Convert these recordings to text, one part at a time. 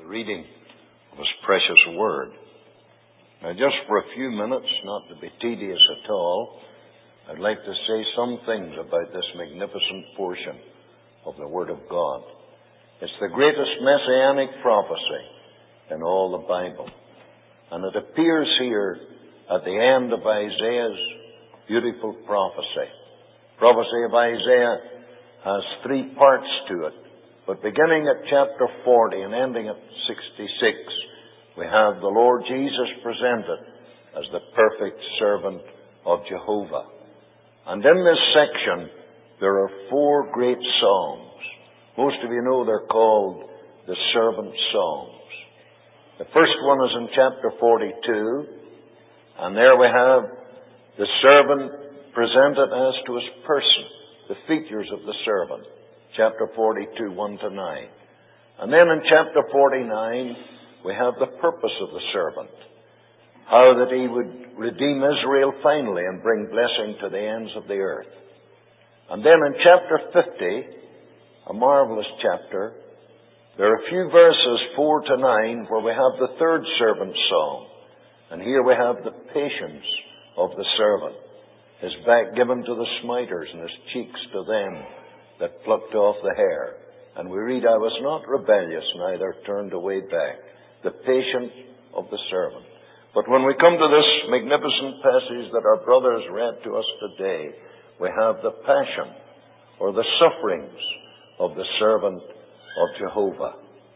the reading of His precious Word. Now, just for a few minutes, not to be tedious at all, I'd like to say some things about this magnificent portion of the Word of God. It's the greatest messianic prophecy in all the Bible. And it appears here at the end of Isaiah's beautiful prophecy. Prophecy of Isaiah has three parts to it. But beginning at chapter 40 and ending at 66, we have the Lord Jesus presented as the perfect servant of Jehovah. And in this section, there are four great songs. Most of you know they're called the servant songs. The first one is in chapter 42, and there we have the servant presented as to his person, the features of the servant. Chapter 42, 1 to 9. And then in chapter 49, we have the purpose of the servant. How that he would redeem Israel finally and bring blessing to the ends of the earth. And then in chapter 50, a marvelous chapter, there are a few verses, 4 to 9, where we have the third servant song. And here we have the patience of the servant. His back given to the smiters and his cheeks to them that plucked off the hair. And we read, I was not rebellious, neither turned away back. The patience of the servant. But when we come to this magnificent passage that our brothers read to us today, we have the passion or the sufferings of the servant of Jehovah.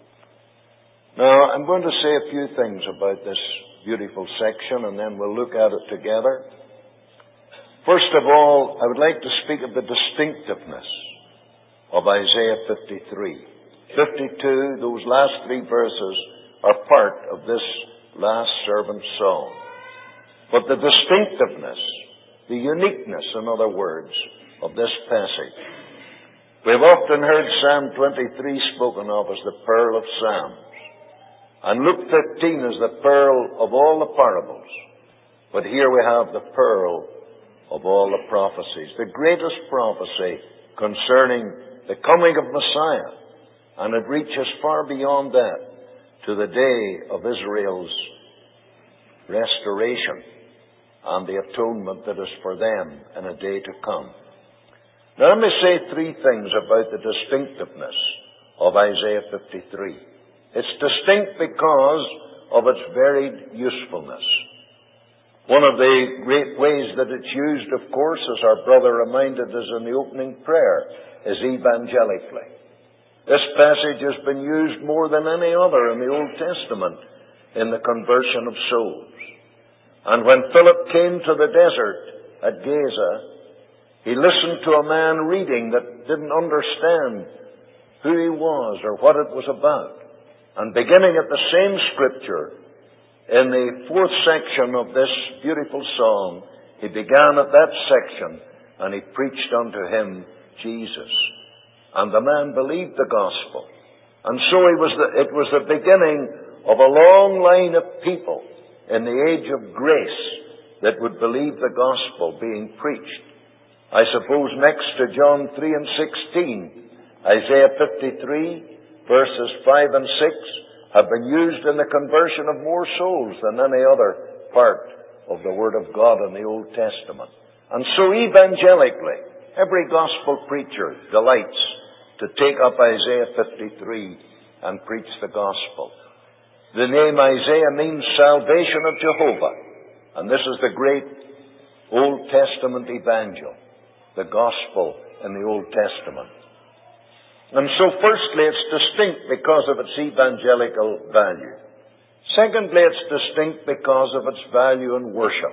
Now, I'm going to say a few things about this beautiful section, and then we'll look at it together. First of all, I would like to speak of the distinctiveness of Isaiah 53. 52, those last three verses, are part of this last servant song. But the distinctiveness, the uniqueness, in other words, of this passage. We've often heard Psalm 23 spoken of as the pearl of Psalms. And Luke 15 is the pearl of all the parables. But here we have the pearl of all the prophecies. The greatest prophecy concerning the coming of Messiah. And it reaches far beyond that to the day of Israel's restoration and the atonement that is for them in a day to come. Now let me say three things about the distinctiveness of Isaiah 53. It's distinct because of its varied usefulness. One of the great ways that it's used, of course, as our brother reminded us in the opening prayer, is evangelically. This passage has been used more than any other in the Old Testament in the conversion of souls. And when Philip came to the desert at Gaza, he listened to a man reading that didn't understand who he was or what it was about. And beginning at the same scripture, in the fourth section of this beautiful song, he began at that section and he preached unto him Jesus. And the man believed the gospel. And so it was the beginning of a long line of people in the age of grace that would believe the gospel being preached. I suppose next to John 3 and 16, Isaiah 53, verses 5 and 6, have been used in the conversion of more souls than any other part of the Word of God in the Old Testament. And so evangelically, every gospel preacher delights to take up Isaiah 53 and preach the gospel. The name Isaiah means salvation of Jehovah. And this is the great Old Testament evangel, the gospel in the Old Testament. And so firstly, it's distinct because of its evangelical value. Secondly, it's distinct because of its value in worship.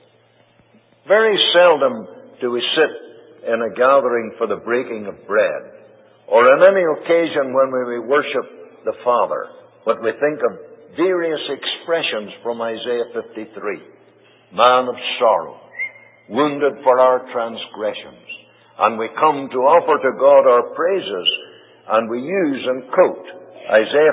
Very seldom do we sit in a gathering for the breaking of bread, or on any occasion when we worship the Father, but we think of various expressions from Isaiah 53. Man of sorrows, wounded for our transgressions. And we come to offer to God our praises, and we use and quote Isaiah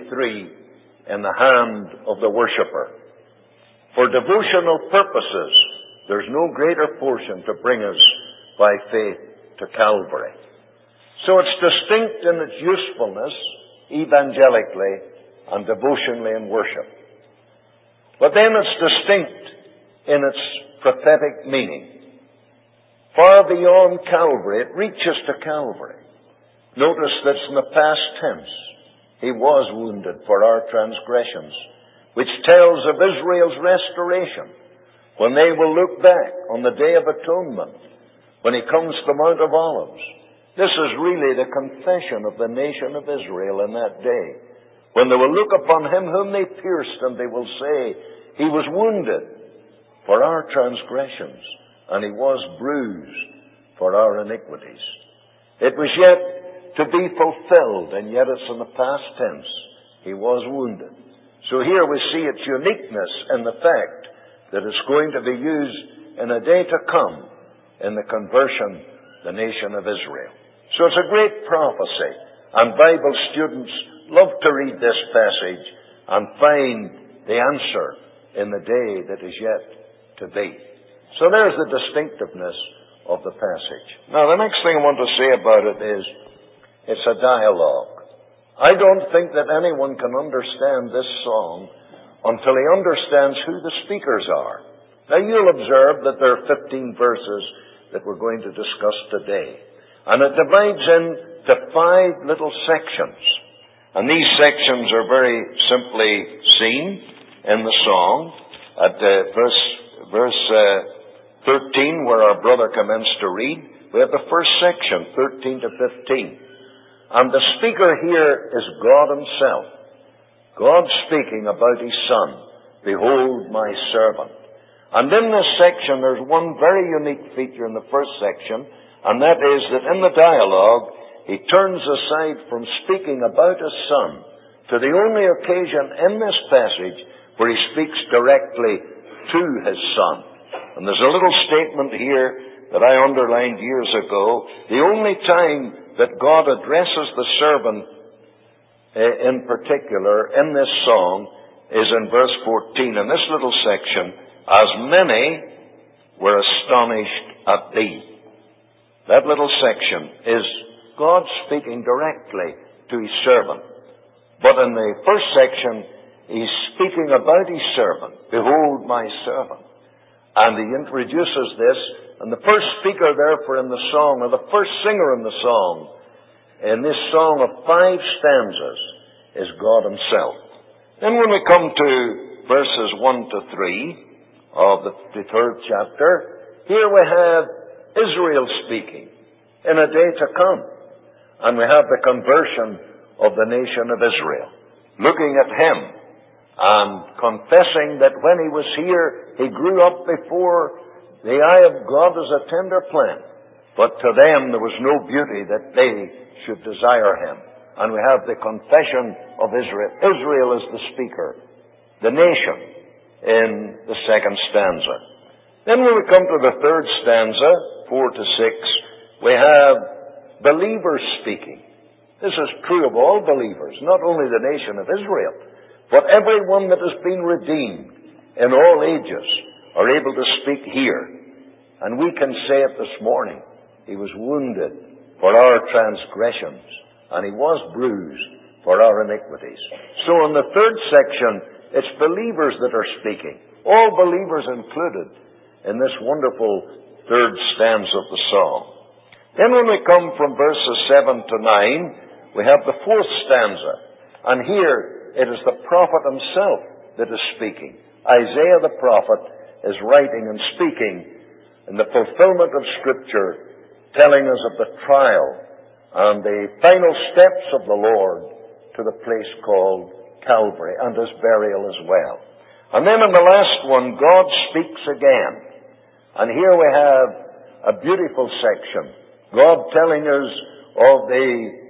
53 in the hand of the worshipper. For devotional purposes, there's no greater portion to bring us by faith to Calvary. So it's distinct in its usefulness, evangelically, and devotionally in worship. But then it's distinct in its prophetic meaning. Far beyond Calvary, it reaches to Calvary. Notice that's in the past tense. He was wounded for our transgressions, which tells of Israel's restoration, when they will look back on the Day of Atonement, when He comes to the Mount of Olives. This is really the confession of the nation of Israel in that day, when they will look upon Him whom they pierced, and they will say, He was wounded for our transgressions, and He was bruised for our iniquities. It was yet to be fulfilled, and yet it's in the past tense. He was wounded. So here we see its uniqueness in the fact that it's going to be used in a day to come in the conversion of the nation of Israel. So it's a great prophecy, and Bible students love to read this passage and find the answer in the day that is yet to be. So there's the distinctiveness of the passage. Now, the next thing I want to say about it is it's a dialogue. I don't think that anyone can understand this song until he understands who the speakers are. Now, you'll observe that there are 15 verses that we're going to discuss today. And it divides into 5 little sections. And these sections are very simply seen in the song. At verse 13, where our brother commenced to read, we have the first section, 13 to 15. And the speaker here is God Himself. God speaking about His Son. Behold my servant. And in this section, there's one very unique feature in the first section, and that is that in the dialogue, He turns aside from speaking about His Son to the only occasion in this passage where He speaks directly to His Son. And there's a little statement here that I underlined years ago. The only time that God addresses the servant in particular in this song is in verse 14. In this little section, as many were astonished at Thee. That little section is God speaking directly to His servant. But in the first section, He's speaking about His servant. Behold my servant. And He introduces this, and the first speaker therefore in the song, or the first singer in the song, in this song of 5 stanzas, is God Himself. Then when we come to verses 1 to 3 of the 3rd chapter, here we have Israel speaking in a day to come. And we have the conversion of the nation of Israel, looking at Him and confessing that when He was here, He grew up before the eye of God as a tender plant. But to them there was no beauty that they should desire Him. And we have the confession of Israel. Israel is the speaker, the nation, in the 2nd stanza. Then when we come to the 3rd stanza, 4 to 6, we have believers speaking. This is true of all believers, not only the nation of Israel, but everyone that has been redeemed in all ages are able to speak here. And we can say it this morning. He was wounded for our transgressions, and He was bruised for our iniquities. So in the 3rd section, it's believers that are speaking. All believers included in this wonderful 3rd stanza of the song. Then when we come from verses 7 to 9, we have the 4th stanza. And here it is the prophet himself that is speaking. Isaiah the prophet is writing and speaking in the fulfillment of Scripture, telling us of the trial and the final steps of the Lord to the place called Calvary, and His burial as well. And then in the last one, God speaks again. And here we have a beautiful section. God telling us of the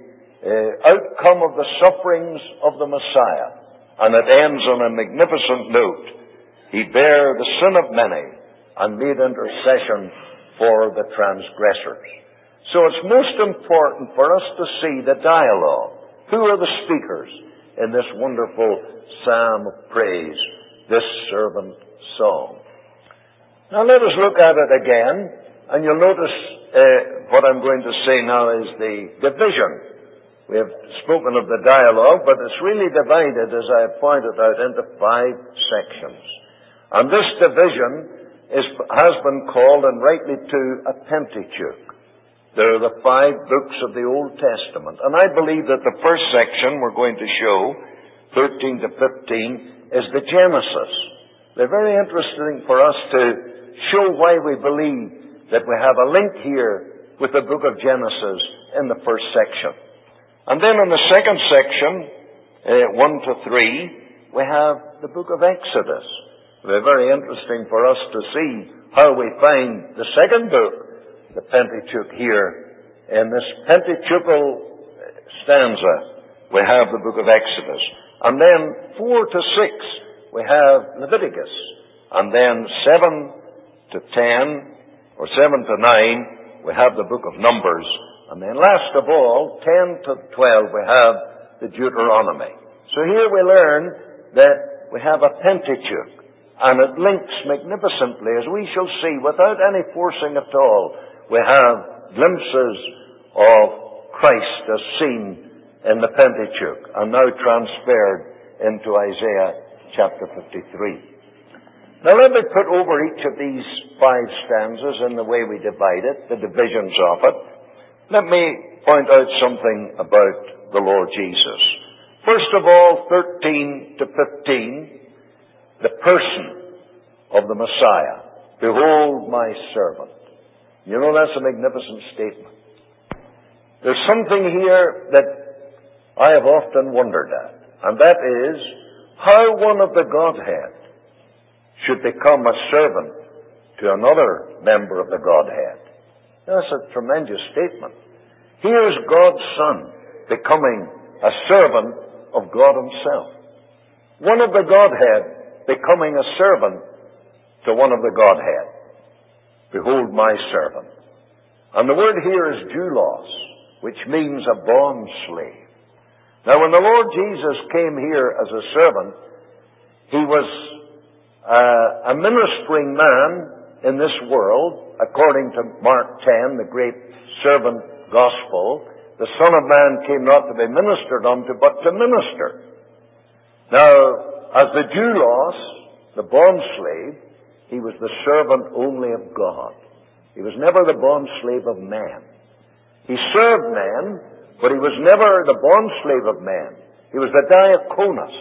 outcome of the sufferings of the Messiah. And it ends on a magnificent note. He bare the sin of many and made intercession for the transgressors. So it's most important for us to see the dialogue. Who are the speakers in this wonderful psalm of praise, this servant song? Now let us look at it again, and you'll notice what I'm going to say now is the division We have spoken of the dialogue, but it's really divided, as I have pointed out, into 5 sections. And this division has been called, and rightly too, a Pentateuch. There are the 5 books of the Old Testament. And I believe that the first section we're going to show, 13 to 15, is the Genesis. They're very interesting for us to show why we believe that we have a link here with the book of Genesis in the first section. And then in the second section, 1 to 3, we have the book of Exodus. They're very interesting for us to see how we find the second book, the Pentateuch, here. In this Pentateuchal stanza, we have the book of Exodus. And then 4 to 6, we have Leviticus. And then 7 to 10, or 7 to 9, we have the book of Numbers. And then last of all, 10 to 12, we have the Deuteronomy. So here we learn that we have a Pentateuch. And it links magnificently, as we shall see, without any forcing at all. We have glimpses of Christ as seen in the Pentateuch, and now transferred into Isaiah chapter 53. Now let me put over each of these 5 stanzas in the way we divide it, the divisions of it. Let me point out something about the Lord Jesus. First of all, 13 to 15, the person of the Messiah. Behold my servant. You know, that's a magnificent statement. There's something here that I have often wondered at, and that is how one of the Godhead should become a servant to another member of the Godhead. That's a tremendous statement. Here's God's Son becoming a servant of God Himself. One of the Godhead becoming a servant to one of the Godhead. Behold my servant. And the word here is doulos, which means a bond slave. Now when the Lord Jesus came here as a servant, He was a ministering man in this world, according to Mark 10, the great servant gospel. The Son of Man came not to be ministered unto, but to minister. Now, as the doulos, the bond slave, He was the servant only of God. He was never the bond slave of man. He served man, but He was never the bond slave of man. He was the diakonos,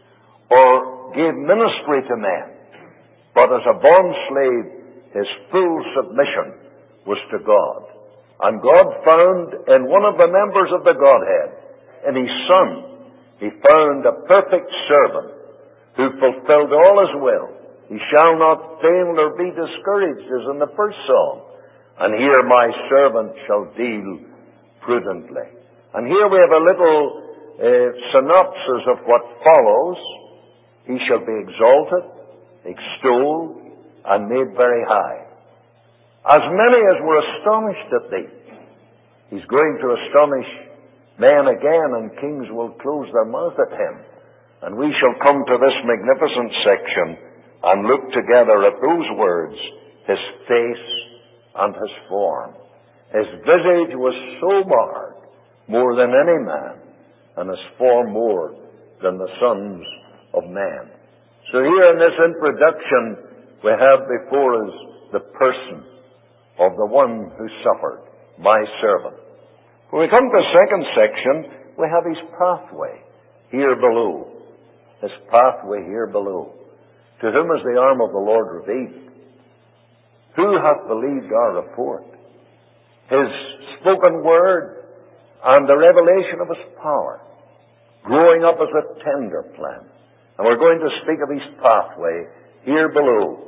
or gave ministry to man. But as a bond slave, His full submission was to God. And God found in one of the members of the Godhead, in His Son, He found a perfect servant who fulfilled all His will. He shall not fail nor be discouraged, as in the first song. And here my servant shall deal prudently. And here we have a little synopsis of what follows. He shall be exalted, extolled, and made very high. As many as were astonished at Thee. He's going to astonish men again, and kings will close their mouth at Him. And we shall come to this magnificent section and look together at those words, His face and His form. His visage was so marred, more than any man, and His form more than the sons of man. So here in this introduction, we have before us the person of the one who suffered, my servant. When we come to the second section, we have His pathway here below. His pathway here below. To whom is the arm of the Lord revealed? Who hath believed our report? His spoken word and the revelation of His power, growing up as a tender plant. And we're going to speak of His pathway here below.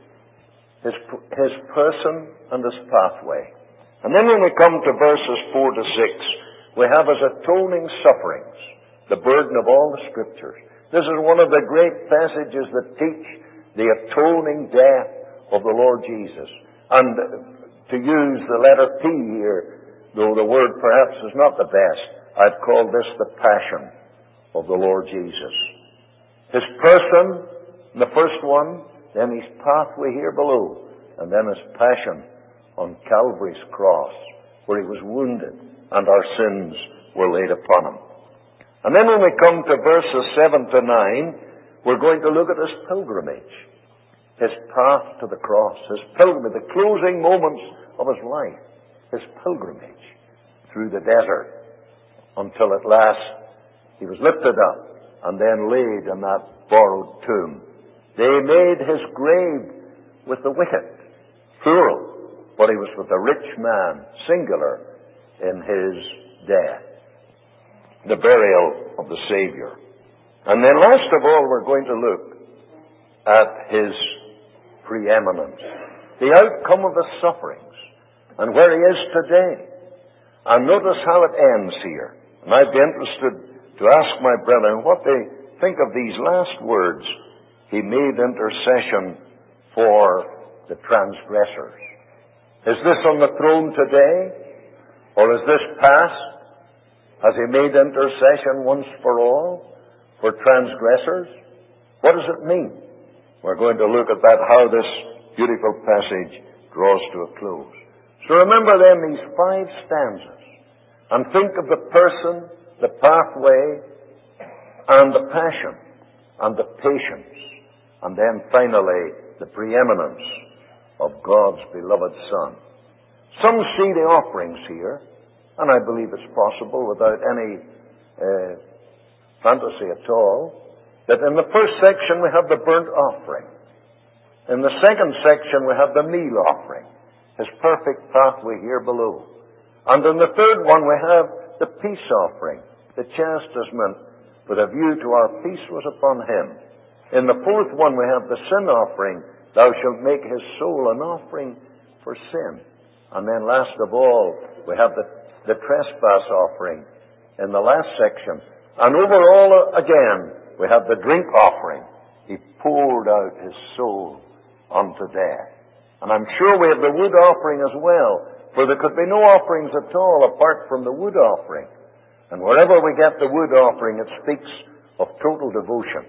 His person and His pathway. And then when we come to verses 4 to 6, we have His atoning sufferings, the burden of all the Scriptures. This is one of the great passages that teach the atoning death of the Lord Jesus. And to use the letter P here, though the word perhaps is not the best, I've called this the passion of the Lord Jesus. His person, the first one, then His pathway here below, and then His passion on Calvary's cross, where He was wounded and our sins were laid upon him. And then when we come to verses 7 to 9, we're going to look at his pilgrimage, his path to the cross, his pilgrimage, the closing moments of his life, his pilgrimage through the desert until at last he was lifted up and then laid in that borrowed tomb. They made his grave with the wicked, plural, but he was with the rich man, singular, in his death, the burial of the Savior. And then last of all, we're going to look at his preeminence, the outcome of his sufferings, and where he is today. And notice how it ends here. And I'd be interested to ask my brethren what they think of these last words. He made intercession for the transgressors. Is this on the throne today? Or is this past? Has he made intercession once for all for transgressors? What does it mean? We're going to look at that, how this beautiful passage draws to a close. So remember then these 5 stanzas, and think of the person, the pathway, and the passion, and the patience, and then finally the preeminence of God's beloved Son. Some see the offerings here, and I believe it's possible without any fantasy at all, that in the first section we have the burnt offering. In the second section we have the meal offering, his perfect pathway here below. And in the third one we have the peace offering, the chastisement with a view to our peace was upon him. In the fourth one we have the sin offering, thou shalt make his soul an offering for sin. And then last of all we have the trespass offering in the last section. And over all again we have the drink offering. He poured out his soul unto death. And I'm sure we have the wood offering as well, for there could be no offerings at all apart from the wood offering. And wherever we get the wood offering, it speaks of total devotion.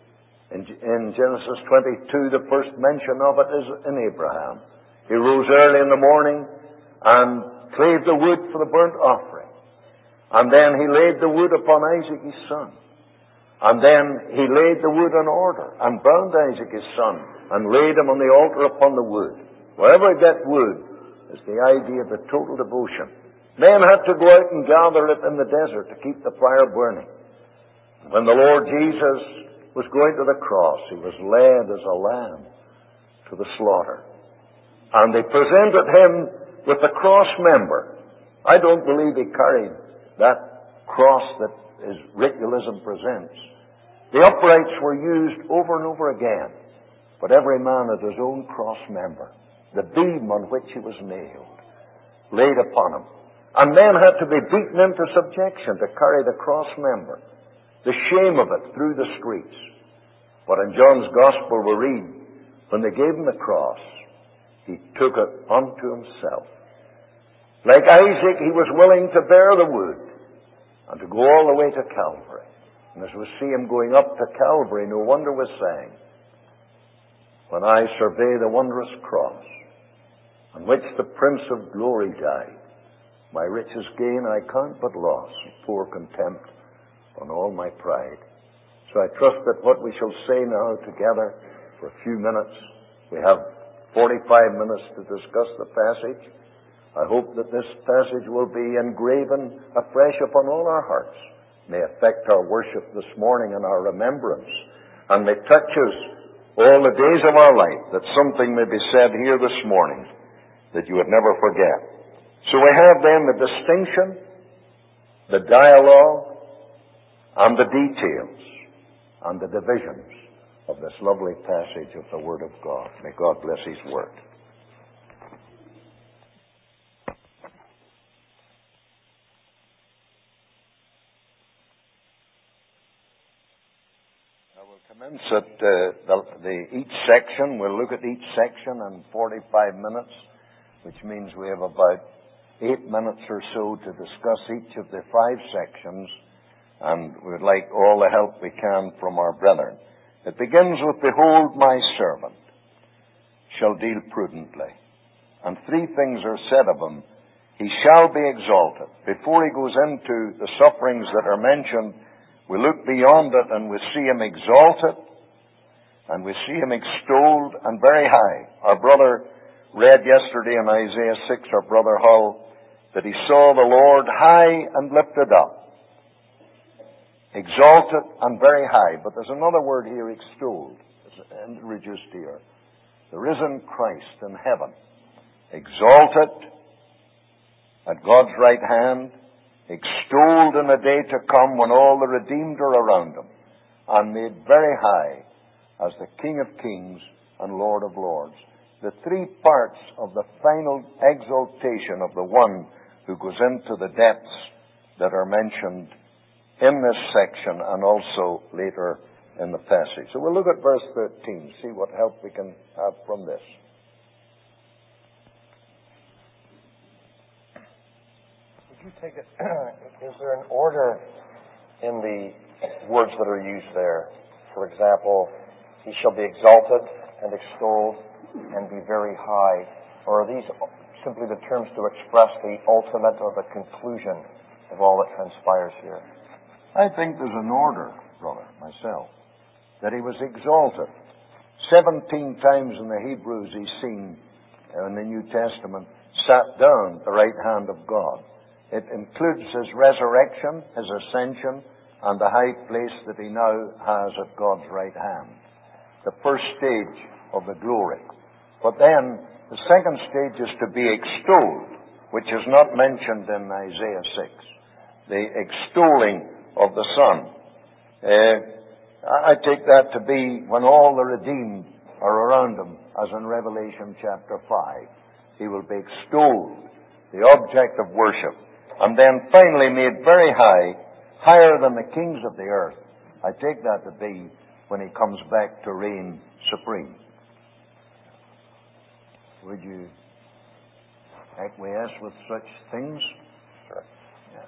In Genesis 22, the first mention of it is in Abraham. He rose early in the morning and clave the wood for the burnt offering. And then he laid the wood upon Isaac his son. And then he laid the wood in order and bound Isaac his son and laid him on the altar upon the wood. Wherever you get wood is the idea of the total devotion. Men had to go out and gather it in the desert to keep the fire burning. When the Lord Jesus was going to the cross, he was led as a lamb to the slaughter. And they presented him with the cross member. I don't believe he carried that cross that his ritualism presents. The uprights were used over and over again, but every man had his own cross member, the beam on which he was nailed, laid upon him. And men had to be beaten into subjection to carry the cross member, the shame of it through the streets. But in John's Gospel we read, when they gave him the cross, he took it unto himself. Like Isaac, he was willing to bear the wood and to go all the way to Calvary. And as we see him going up to Calvary, no wonder we sang, when I survey the wondrous cross on which the Prince of Glory died, my richest gain I count but loss, pour contempt on all my pride. So I trust that what we shall say now together for a few minutes, we have 45 minutes to discuss the passage. I hope that this passage will be engraven afresh upon all our hearts, may affect our worship this morning and our remembrance, and may touch us all the days of our life, that something may be said here this morning that you would never forget. So we have then the distinction, the dialogue, and the details, and the divisions of this lovely passage of the Word of God. May God bless His Word. Commence at each section. We'll look at each section in 45 minutes, which means we have about 8 minutes or so to discuss each of the 5 sections, and we would like all the help we can from our brethren. It begins with, behold, my servant shall deal prudently. And 3 things are said of him He shall be exalted. Before he goes into the sufferings that are mentioned, we look beyond it and we see him exalted, and we see him extolled and very high. Our brother read yesterday in Isaiah 6, our brother Hull, that he saw the Lord high and lifted up, exalted and very high. But there's another word here, extolled. It's introduced here. The risen Christ in heaven, exalted at God's right hand, extolled in a day to come when all the redeemed are around him, and made very high as the King of kings and Lord of lords. The three parts of the final exaltation of the one who goes into the depths that are mentioned in this section and also later in the passage. So we'll look at verse 13, see what help we can have from this. Would you take it? Is there an order in the words that are used there? For example, he shall be exalted and extolled and be very high. Or are these simply the terms to express the ultimate or the conclusion of all that transpires here? I think there's an order, brother, myself, that he was exalted. 17 times in the Hebrews he's seen in the New Testament sat down at the right hand of God. It includes his resurrection, his ascension, and the high place that he now has at God's right hand. The first stage of the glory. But then, the second stage is to be extolled, which is not mentioned in Isaiah 6. The extolling of the Son. I take that to be when all the redeemed are around him, as in Revelation chapter 5. He will be extolled, the object of worship. And then finally made very high, higher than the kings of the earth. I take that to be when he comes back to reign supreme. Would you acquiesce with such things? Sure. Yes.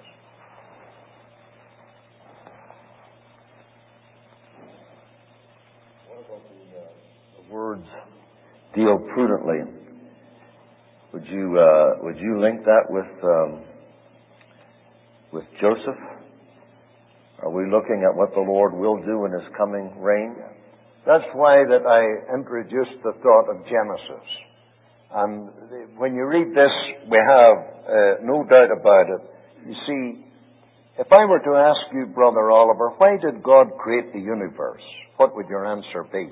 What about the words, deal prudently? Would you link that with Joseph? Are we looking at what the Lord will do in his coming reign? That's why that I introduced the thought of Genesis. And when you read this, we have no doubt about it. You see, if I were to ask you, Brother Oliver, why did God create the universe? What would your answer be?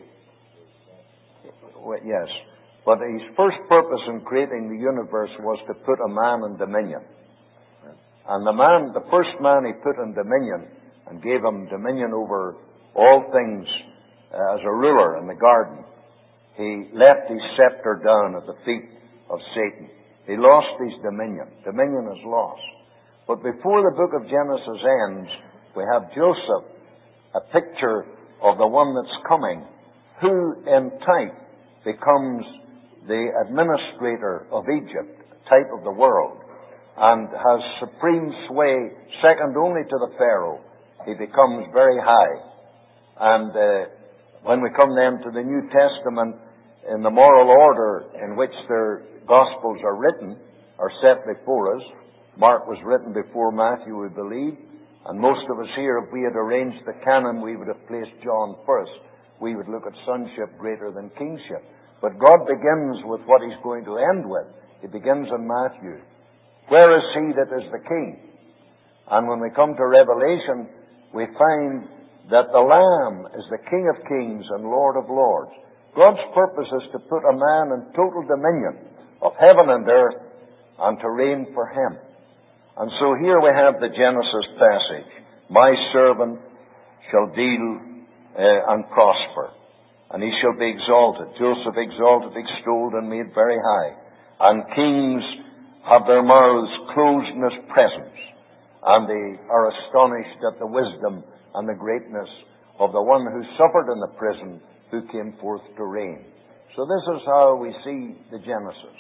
Well, yes. But his first purpose in creating the universe was to put a man in dominion. And the first man he put in dominion and gave him dominion over all things as a ruler in the garden, he left his scepter down at the feet of Satan. He lost his dominion. Dominion is lost. But before the book of Genesis ends, we have Joseph, a picture of the one that's coming, who in type becomes the administrator of Egypt, type of the world, and has supreme sway, second only to the Pharaoh. He becomes very high. And when we come then to the New Testament, in the moral order in which their Gospels are written, are set before us. Mark was written before Matthew, we believe. And most of us here, if we had arranged the canon, we would have placed John first. We would look at sonship greater than kingship. But God begins with what he's going to end with. He begins in Matthew. Where is he that is the king? And when we come to Revelation, we find that the Lamb is the King of kings and Lord of lords. God's purpose is to put a man in total dominion of heaven and earth and to reign for him. And so here we have the Genesis passage. My servant shall deal and prosper, and he shall be exalted. Joseph exalted, extolled, and made very high. And kings have their mouths closed in his presence, and they are astonished at the wisdom and the greatness of the one who suffered in the prison, who came forth to reign. So this is how we see the Genesis.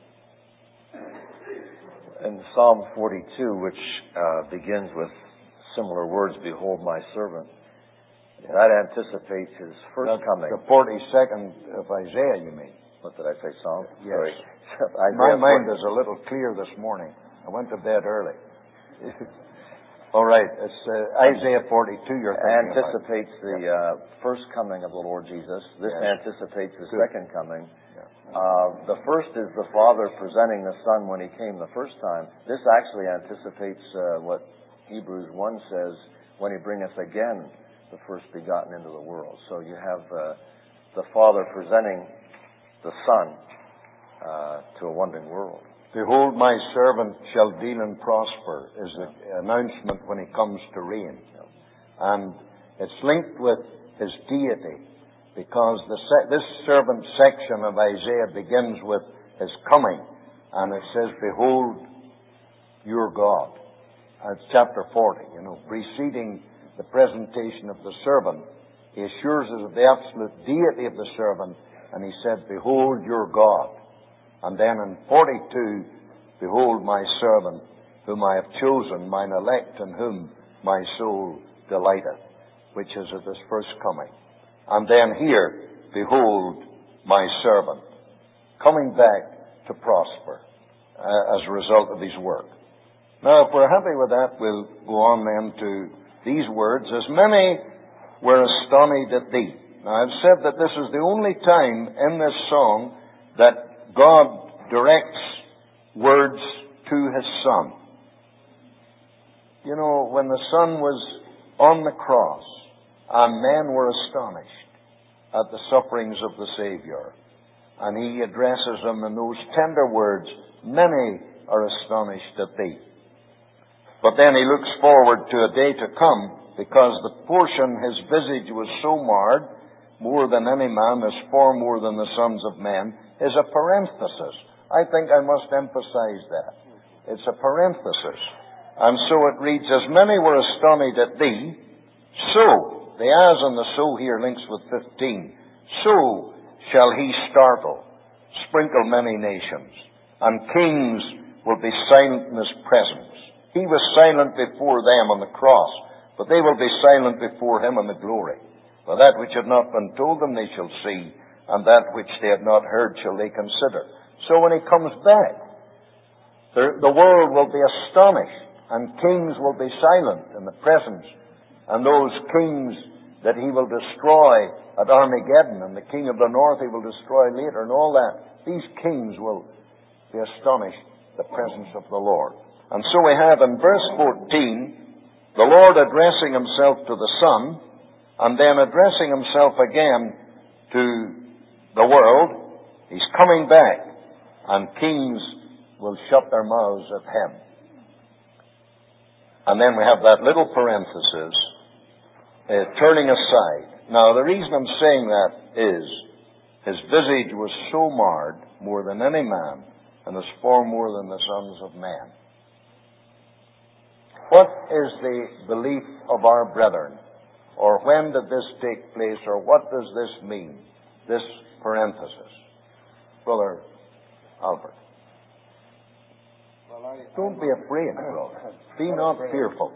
In Psalm 42, which begins with similar words, behold my servant, that anticipates his first coming. The 42nd of Isaiah, you mean? what did I say, Psalm? Yes. Sorry. My mind is a little clear this morning. I went to bed early. All right, it's Isaiah 42 you're thinking anticipates the first coming of the Lord Jesus. This anticipates the second coming. The first is the Father presenting the Son when He came the first time. This actually anticipates what Hebrews 1 says, when He bringeth again the first begotten into the world. So you have the Father presenting the Son to a wondering world. Behold, my servant shall deal and prosper is the announcement when He comes to reign. And it's linked with His deity, because this servant section of Isaiah begins with His coming, and it says, behold, your God. It's chapter 40, preceding the presentation of the servant. He assures us of the absolute deity of the servant, and He said, behold, your God. And then in 42, behold my servant, whom I have chosen, mine elect, in whom my soul delighteth, which is at His first coming. And then here, behold my servant, coming back to prosper as a result of His work. Now, if we're happy with that, we'll go on then to these words, as many were astonished at thee. Now, I've said that this is the only time in this song that God directs words to His Son. When the Son was on the cross, and men were astonished at the sufferings of the Savior, and He addresses them in those tender words, many are astonished at thee. But then He looks forward to a day to come, because the portion His visage was so marred, more than any man, is far more than the sons of men, is a parenthesis. I think I must emphasize that. It's a parenthesis. And so it reads, as many were astonished at thee, so, the as and the so here links with 15, so shall He startle, sprinkle many nations, and kings will be silent in His presence. He was silent before them on the cross, but they will be silent before Him in the glory. For that which had not been told them they shall see, and that which they had not heard shall they consider. So when He comes back, the world will be astonished, and kings will be silent in the presence. And those kings that He will destroy at Armageddon, and the king of the north He will destroy later, and all that, these kings will be astonished at the presence of the Lord. And so we have in verse 14, the Lord addressing Himself to the Son, and then addressing Himself again to the world. He's coming back, and kings will shut their mouths at Him. And then we have that little parenthesis, turning aside. Now, the reason I'm saying that is, His visage was so marred, more than any man, and is far more than the sons of men. What is the belief of our brethren? Or when did this take place? Or what does this mean? This parenthesis. Brother Albert. Don't be afraid, brother. Be not fearful.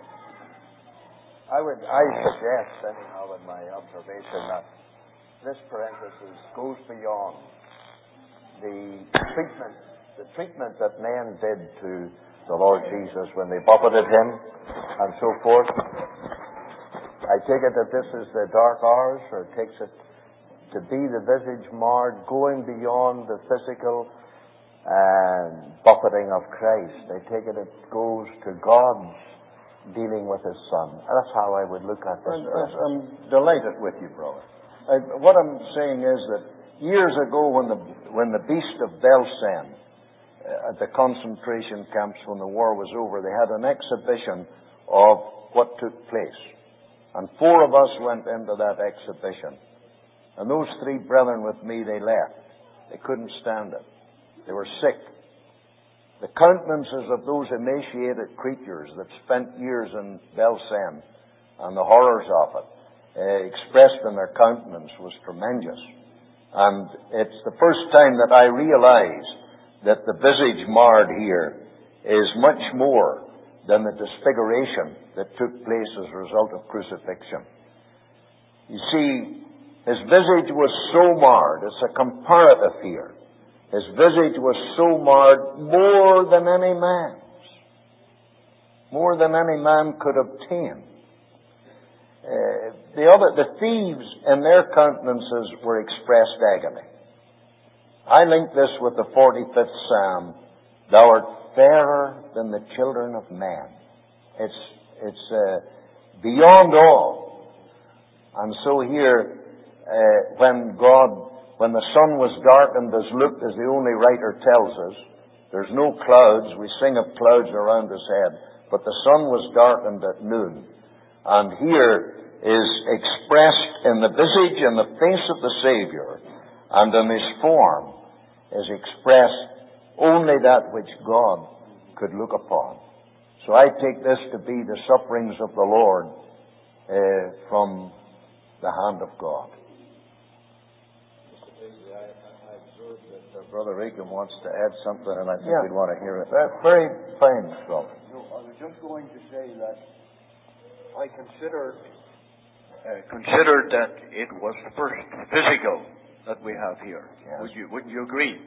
I suggest, anyhow, in my observation, that this parenthesis goes beyond the treatment that men did to the Lord Jesus when they buffeted Him and so forth. I take it that this is the dark hours, or takes it to be the visage marred, going beyond the physical and buffeting of Christ. I take it goes to God's dealing with His Son. That's how I would look at this. I'm delighted with you, brother. What I'm saying is that years ago, when the beast of Belsen at the concentration camps, when the war was over, they had an exhibition of what took place. And 4 of us went into that exhibition. And those 3 brethren with me, they left. They couldn't stand it. They were sick. The countenances of those emaciated creatures that spent years in Belsen and the horrors of it, expressed in their countenance, was tremendous. And it's the first time that I realized that the visage marred here is much more than the disfiguration that took place as a result of crucifixion. You see, His visage was so marred. It's a comparative here. His visage was so marred more than any man's. More than any man could obtain. The thieves in their countenances were expressed agony. I link this with the 45th Psalm. Thou art fairer than the children of man. It's beyond all. And so here, when the sun was darkened, as Luke, as the only writer, tells us, there's no clouds. We sing of clouds around his head. But the sun was darkened at noon. And here is expressed in the visage and the face of the Savior, and in his form is expressed only that which God could look upon. So I take this to be the sufferings of the Lord from the hand of God. I observe that Brother Regan wants to add something, and I think we'd want to hear it. That's very fine, brother. No, I was just going to say that I considered that it was the first physical that we have here. Yes. Wouldn't you agree?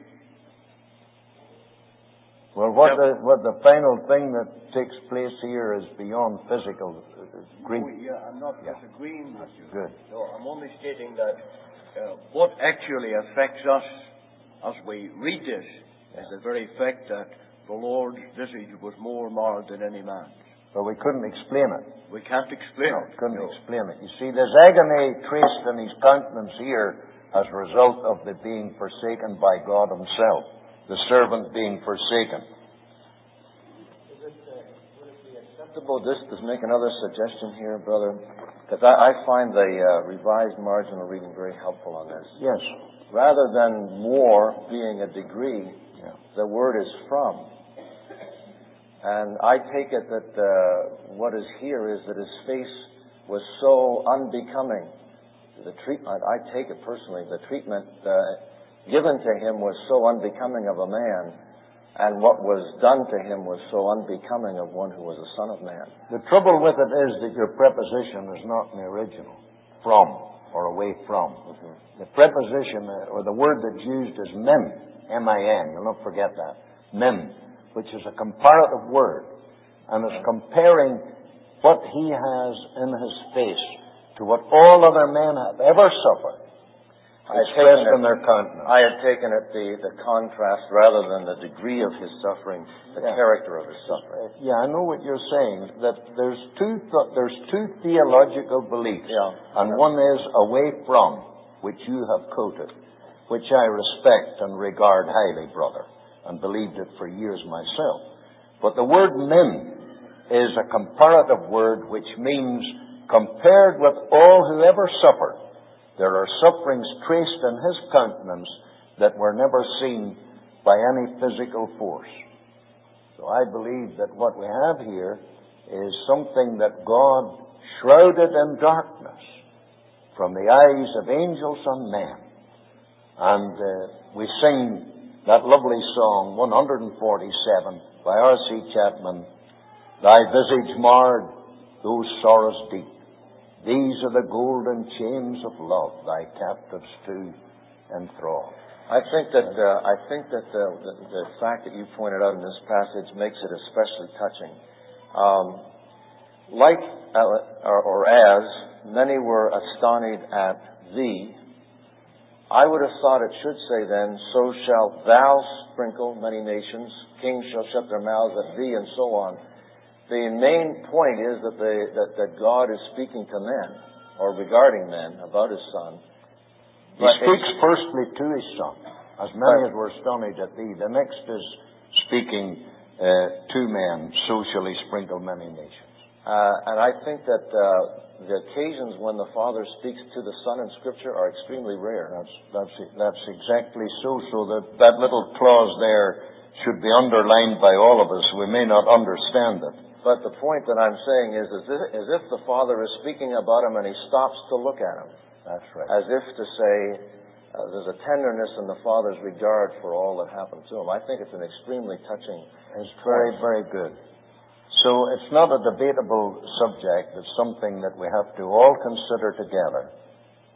Well, what the final thing that takes place here is beyond physical grief. Oh, yeah, I'm not disagreeing with you. Good. No, I'm only stating that what actually affects us as we read this is the very fact that the Lord's visage was more marred than any man's. But we couldn't explain it. We can't explain it. Couldn't explain it. You see, there's agony traced in his countenance here as a result of the being forsaken by God himself, the servant being forsaken. Would it be acceptable just to make another suggestion here, brother? Because I find the revised marginal reading very helpful on this. Yes. Rather than more being a degree, the word is from. And I take it that what is here is that his face was so unbecoming. The treatment, I take it personally, the treatment given to him was so unbecoming of a man, and what was done to him was so unbecoming of one who was a son of man. The trouble with it is that your preposition is not in the original. From, or away from. Mm-hmm. The preposition, or the word that's used is min, M-I-N. You'll not forget that. Min, which is a comparative word, and is comparing what he has in his face to what all other men have ever suffered, expressed in their countenance. I had taken it the contrast rather than the degree of his suffering, the character of his suffering. Yeah, I know what you're saying, that there's two theological beliefs, and one is away from, which you have quoted, which I respect and regard highly, brother, and believed it for years myself. But the word min is a comparative word which means compared with all who ever suffered. There are sufferings traced in his countenance that were never seen by any physical force. So I believe that what we have here is something that God shrouded in darkness from the eyes of angels and men. And we sing that lovely song, 147, by R.C. Chapman, Thy visage marred, those sorrows deep. These are the golden chains of love, thy captives to enthrall. I think that the fact that you pointed out in this passage makes it especially touching. As many were astonished at thee, I would have thought it should say then, so shalt thou sprinkle many nations, kings shall shut their mouths at thee, and so on. The main point is that God is speaking to men, or regarding men, about his Son. He speaks firstly to his Son, as many as were astonished at thee. The next is speaking to men, so shall he sprinkle many nations. And I think that the occasions when the Father speaks to the Son in Scripture are extremely rare. That's exactly so. So that little clause there should be underlined by all of us. We may not understand it. But the point that I'm saying is as if the Father is speaking about him and he stops to look at him. That's right. As if to say, there's a tenderness in the Father's regard for all that happened to him. I think it's an extremely touching. It's very, very good. So it's not a debatable subject. It's something that we have to all consider together.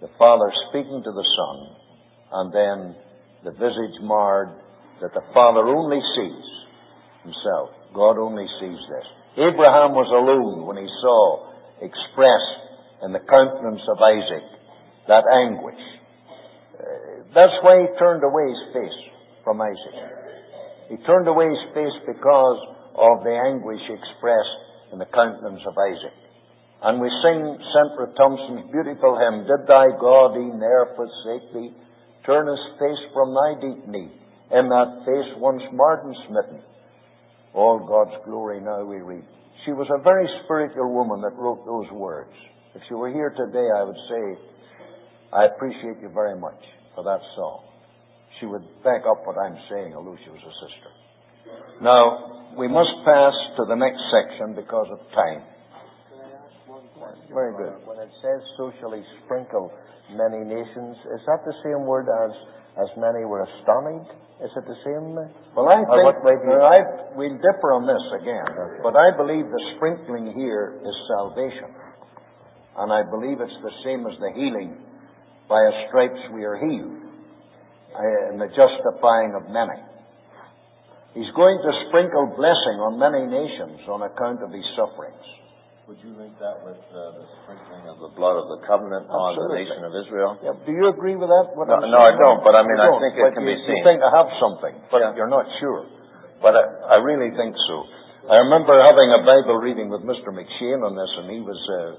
the Father speaking to the Son, and then the visage marred that the Father only sees himself. God only sees this. Abraham was alone when he saw expressed in the countenance of Isaac that anguish. That's why he turned away his face from Isaac. He turned away his face because of the anguish expressed in the countenance of Isaac. And we sing Senator Thompson's beautiful hymn, Did thy God e'en ne'er forsake thee? Turn his face from thy deep need. In that face once marred and smitten, all God's glory now we read. She was a very spiritual woman that wrote those words. If she were here today, I would say, I appreciate you very much for that song. She would back up what I'm saying, although she was a sister. Now, we must pass to the next section because of time. Can I ask one question? Very good. When it says socially sprinkle many nations, is that the same word as many were astonished? Is it the same? Well, I think we'll differ on this again, okay. But I believe the sprinkling here is salvation. And I believe it's the same as the healing. By his stripes we are healed. And the justifying of many. He's going to sprinkle blessing on many nations on account of his sufferings. Would you link that with the sprinkling of the blood of the covenant on the nation of Israel? Yeah, do you agree with that? No, I don't, but I mean, I think it can be seen. You think I have something, but you're not sure. But I really think so. I remember having a Bible reading with Mr. McShane on this, and he was,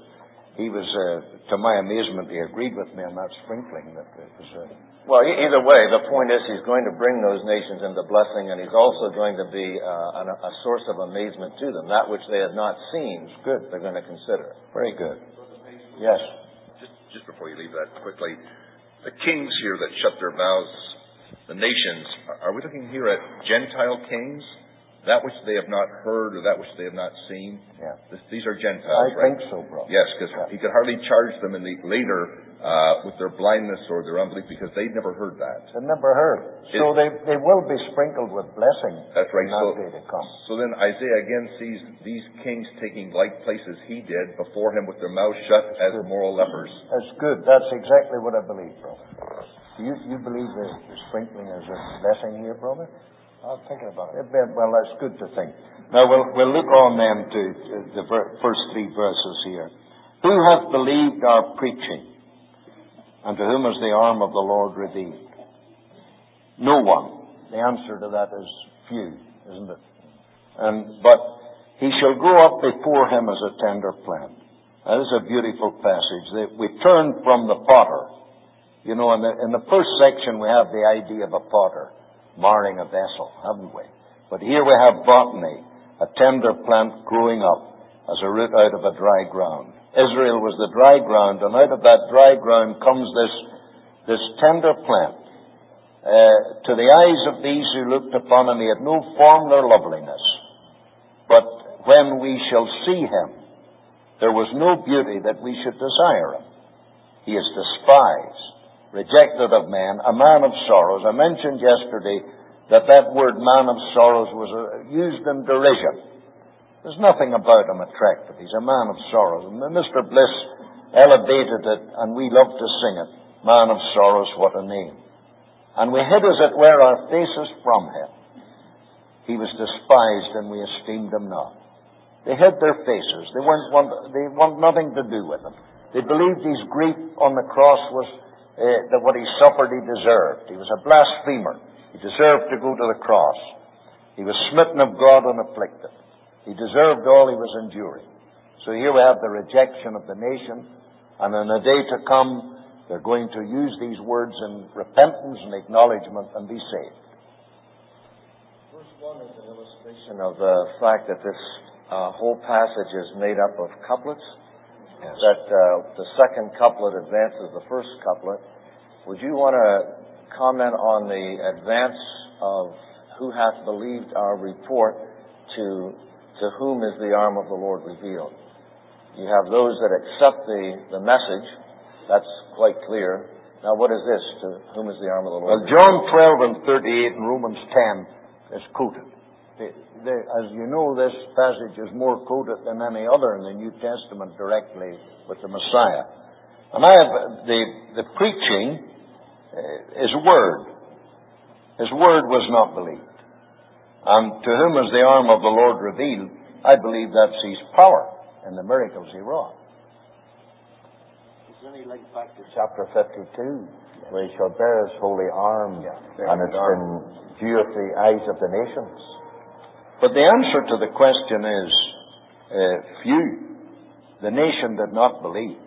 to my amazement, he agreed with me on that sprinkling. That it was. Well, either way, the point is he's going to bring those nations into blessing, and he's also going to be a source of amazement to them. That which they have not seen, good. They're going to consider. Very good. Yes. Just before you leave that quickly, the kings here that shut their mouths, the nations, are we looking here at Gentile kings? That which they have not heard or that which they have not seen? Yeah. These are Gentiles, right? I think so, bro. Yes, because he could hardly charge them later with their blindness or their unbelief because they'd never heard that. They'd never heard. So they will be sprinkled with blessing. That's right. In that day to come. So then Isaiah again sees these kings taking like places he did before him with their mouths shut as moral lepers. That's good. That's exactly what I believe, brother. You believe the sprinkling is a blessing here, brother? I was thinking about it. Well, that's good to think. Now, we'll look on then to the first three verses here. Who hath believed our preaching? And to whom is the arm of the Lord revealed? No one. The answer to that is few, isn't it? But he shall grow up before him as a tender plant. That is a beautiful passage. We turn from the potter. You know, in the first section we have the idea of a potter marring a vessel, haven't we? But here we have botany, a tender plant growing up as a root out of a dry ground. Israel was the dry ground, and out of that dry ground comes this tender plant. To the eyes of these who looked upon him, he had no form nor loveliness. But when we shall see him, there was no beauty that we should desire him. He is despised, rejected of men, a man of sorrows. I mentioned yesterday that word man of sorrows was used in derision. There's nothing about him attractive. He's a man of sorrows. And Mr. Bliss elevated it, and we love to sing it. Man of sorrows, what a name. And we hid, as it were, our faces from him. He was despised, and we esteemed him not. They hid their faces. They want nothing to do with him. They believed his grief on the cross was that what he suffered he deserved. He was a blasphemer. He deserved to go to the cross. He was smitten of God and afflicted. He deserved all he was enduring. So here we have the rejection of the nation, and in the day to come, they're going to use these words in repentance and acknowledgement and be saved. Verse 1 is an illustration of the fact that this whole passage is made up of couplets. Yes. That the second couplet advances the first couplet. Would you want to comment on the advance of who hath believed our report to whom is the arm of the Lord revealed? You have those that accept the message. That's quite clear. Now what is this? To whom is the arm of the Lord? Well, John 12 and 38 and Romans 10 is quoted. As you know, this passage is more quoted than any other in the New Testament directly with the Messiah. And I have the preaching, His Word. His Word was not believed. And to whom is the arm of the Lord revealed, I believe that's His power in the miracles He wrought. Is there any link back to chapter 52, where He shall bear His holy arm, and it's been viewed of the eyes of the nations? But the answer to the question is, few. The nation did not believe.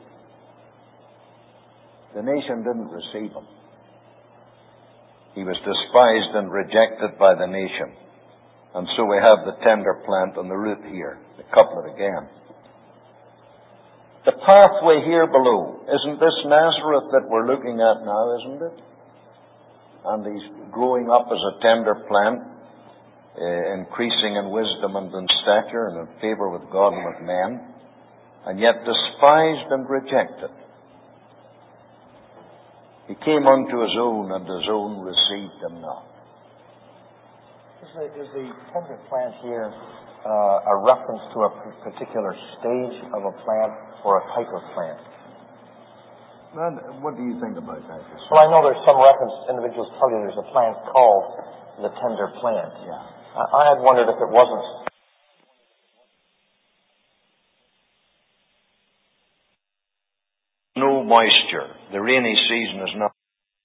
The nation didn't receive Him. He was despised and rejected by the nation. And so we have the tender plant and the root here, the couplet again. The pathway here below, isn't this Nazareth that we're looking at now, isn't it? And He's growing up as a tender plant, increasing in wisdom and in stature and in favor with God and with men, and yet despised and rejected. He came unto His own, and His own received Him not. Is the tender plant here a reference to a particular stage of a plant or a type of plant? And what do you think about that? Well, I know there's some reference, individuals tell you there's a plant called the tender plant. Yeah. I had wondered if it wasn't. No moisture. The rainy season is not.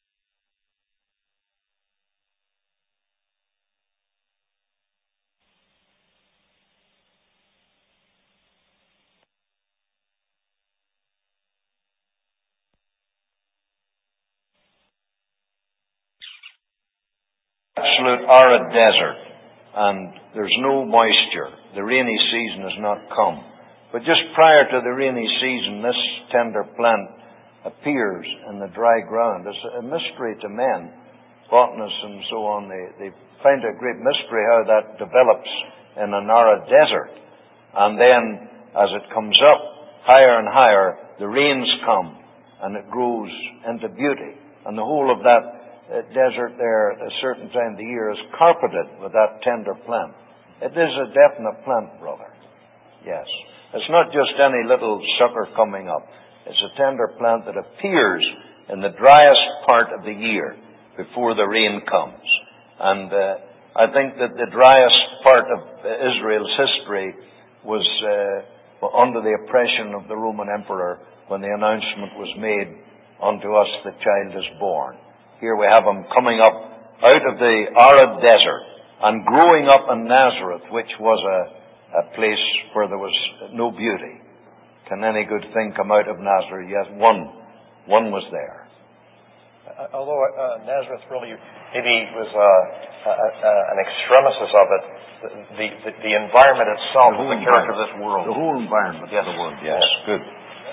Absolute arid desert, and there's no moisture. The rainy season has not come. But just prior to the rainy season, this tender plant appears in the dry ground. It's a mystery to men, botanists and so on. They find a great mystery how that develops in an arid desert. And then, as it comes up higher and higher, the rains come, and it grows into beauty. And the whole of that desert there at a certain time of the year is carpeted with that tender plant. It is a definite plant, brother. Yes. It's not just any little sucker coming up. It's a tender plant that appears in the driest part of the year before the rain comes. And I think that the driest part of Israel's history was under the oppression of the Roman emperor when the announcement was made, unto us the child is born. Here we have Him coming up out of the arid desert and growing up in Nazareth, which was a place where there was no beauty. Can any good thing come out of Nazareth? Yes, one was there. Although Nazareth really maybe was an extremis of it, the environment itself, the character of this world. The whole environment. Yes. The world. Yes. Good.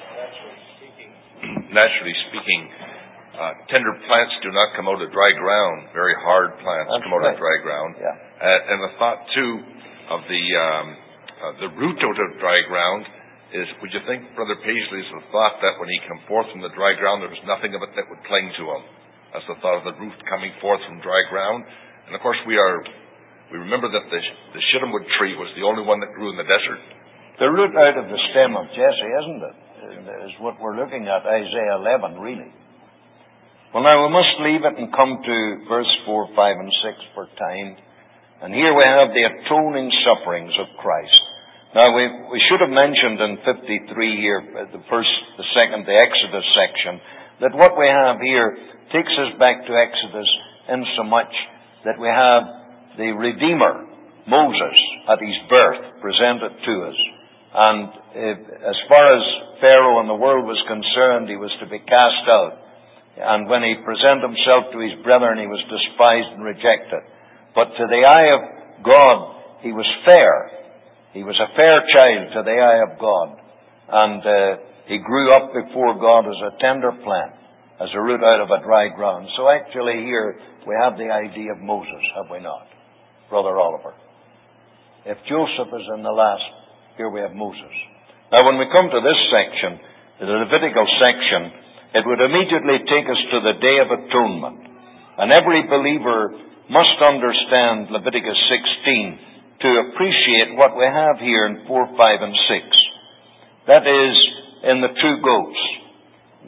Naturally speaking, tender plants do not come out of dry ground. Very hard plants come out of dry ground. Yeah. And the thought too of the root out of dry ground is, would you think, Brother Paisley, is the thought that when he came forth from the dry ground, there was nothing of it that would cling to him? That's the thought of the root coming forth from dry ground. And of course we remember that the shittimwood tree was the only one that grew in the desert. The root out of the stem of Jesse, isn't it? Is what we're looking at, Isaiah 11, really. Well, now we must leave it and come to verse 4, 5, and 6 for time. And here we have the atoning sufferings of Christ. Now, we should have mentioned in 53 here, the second, the Exodus section, that what we have here takes us back to Exodus insomuch that we have the Redeemer, Moses, at his birth, presented to us. And as far as Pharaoh and the world was concerned, he was to be cast out. And when he presented himself to his brethren, he was despised and rejected. But to the eye of God, he was fair. He was a fair child to the eye of God. And he grew up before God as a tender plant, as a root out of a dry ground. So actually here we have the idea of Moses, have we not, Brother Oliver? If Joseph is in the last, here we have Moses. Now when we come to this section, the Levitical section, it would immediately take us to the Day of Atonement. And every believer must understand Leviticus 16 to appreciate what we have here in 4, 5, and 6. That is, in the two goats.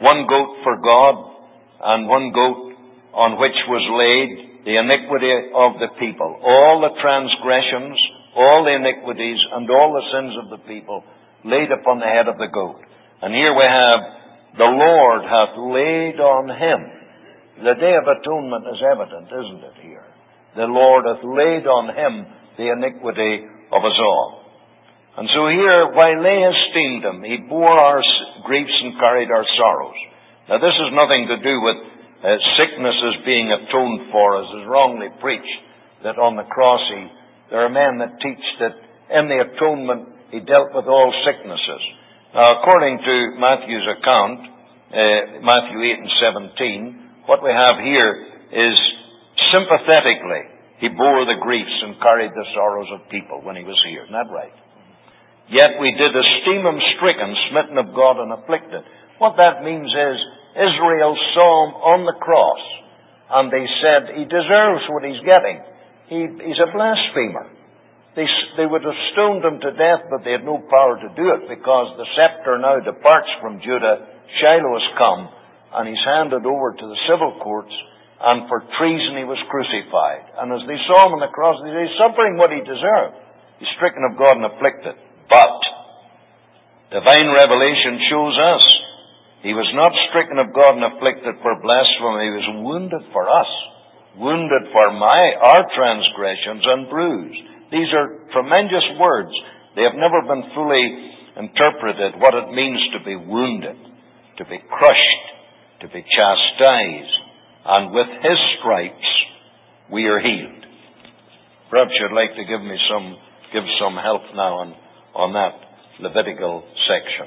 one goat for God, and one goat on which was laid the iniquity of the people. All the transgressions, all the iniquities, and all the sins of the people laid upon the head of the goat. And here we have, the Lord hath laid on him. The Day of Atonement is evident, isn't it, here? The Lord hath laid on him the iniquity of us all. And so here, while they esteemed him, he bore our griefs and carried our sorrows. Now this has nothing to do with sicknesses being atoned for, as is wrongly preached, that on the cross there are men that teach that in the atonement he dealt with all sicknesses. Now according to Matthew's account, Matthew 8 and 17, what we have here is sympathetically he bore the griefs and carried the sorrows of people when he was here. Isn't that right? Yet we did esteem him stricken, smitten of God, and afflicted. What that means is, Israel saw him on the cross, and they said, he deserves what he's getting. He's a blasphemer. They would have stoned him to death, but they had no power to do it, because the scepter now departs from Judah. Shiloh has come, and he's handed over to the civil courts, and for treason he was crucified. And as they saw him on the cross, they said, he's suffering what he deserved. He's stricken of God and afflicted. But divine revelation shows us he was not stricken of God and afflicted for blasphemy. He was wounded for us, wounded for our transgressions, and bruised. These are tremendous words. They have never been fully interpreted, what it means to be wounded, to be crushed, to be chastised, and with his stripes we are healed. Perhaps you'd like to give some help now on that Levitical section.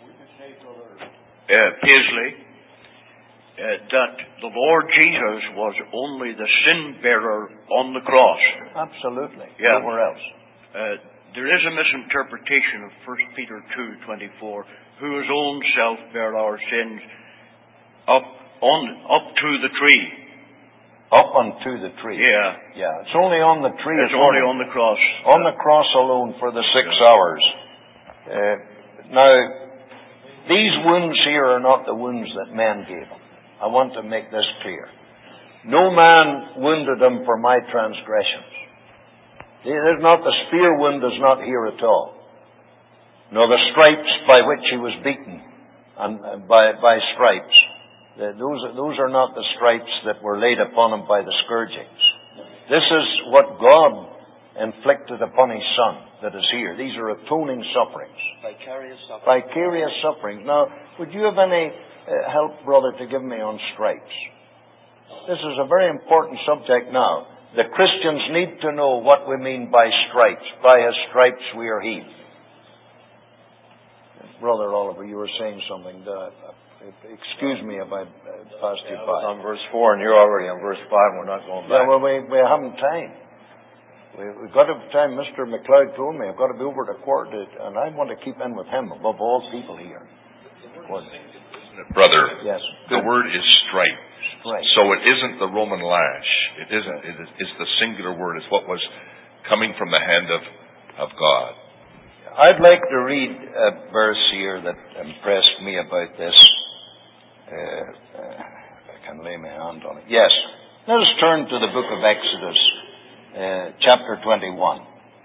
Paisley, that the Lord Jesus was only the sin bearer on the cross. Absolutely. Yeah. Nowhere else. There is a misinterpretation of 1 Peter 2:24, who his own self bare our sins up to the tree. Up unto the tree. Yeah. It's only on the tree. It's only on the cross. On the cross alone for the 6 hours. Now, these wounds here are not the wounds that men gave him. I want to make this clear. No man wounded him for my transgressions. There's not, the spear wound is not here at all. Nor the stripes by which he was beaten, and by stripes. Those are not the stripes that were laid upon him by the scourgings. This is what God inflicted upon his Son that is here. These are atoning sufferings. Vicarious sufferings. Vicarious sufferings. Now, would you have any help, brother, to give me on stripes? This is a very important subject now. The Christians need to know what we mean by stripes. By his stripes we are healed. Brother Oliver, you were saying something. Excuse me if I passed you by. On verse 4, and you're already on verse 5, and we're not going back. Yeah, well, we haven't time. We've got to have time. Mr. McLeod told me I've got to be over to court, and I want to keep in with him above all people here. Brother, yes. The word is stripe. Right. So it isn't the Roman lash. It isn't. It's the singular word. It's what was coming from the hand of God. I'd like to read a verse here that impressed me about this. I can lay my hand on it. Yes. Let us turn to the book of Exodus, chapter 21.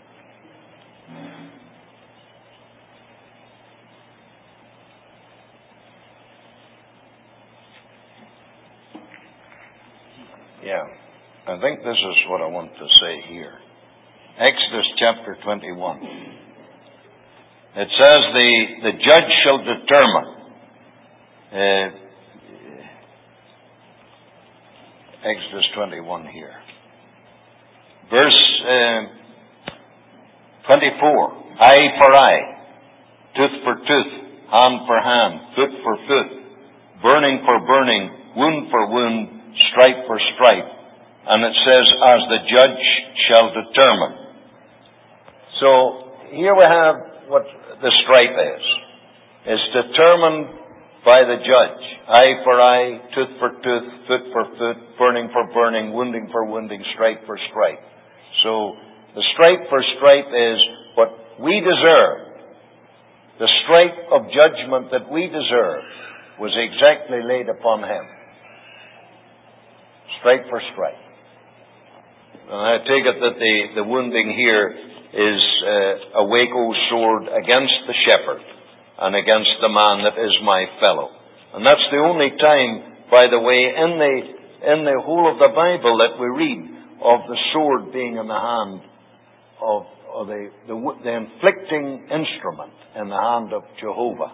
Yeah. I think this is what I want to say here. Exodus chapter 21. It says the judge shall determine. Exodus 21 here. Verse 24. Eye for eye, tooth for tooth, hand for hand, foot for foot, burning for burning, wound for wound, stripe for stripe. And it says, as the judge shall determine. So here we have what the stripe is. It's determined by the judge. Eye for eye, tooth for tooth, foot for foot, burning for burning, wounding for wounding, stripe for stripe. So the stripe for stripe is what we deserve. The stripe of judgment that we deserve was exactly laid upon him. Stripe for stripe. And I take it that the wounding here is a Waco sword against the shepherd and against the man that is my fellow. And that's the only time, by the way, in the whole of the Bible that we read of the sword being in the hand of the inflicting instrument in the hand of Jehovah.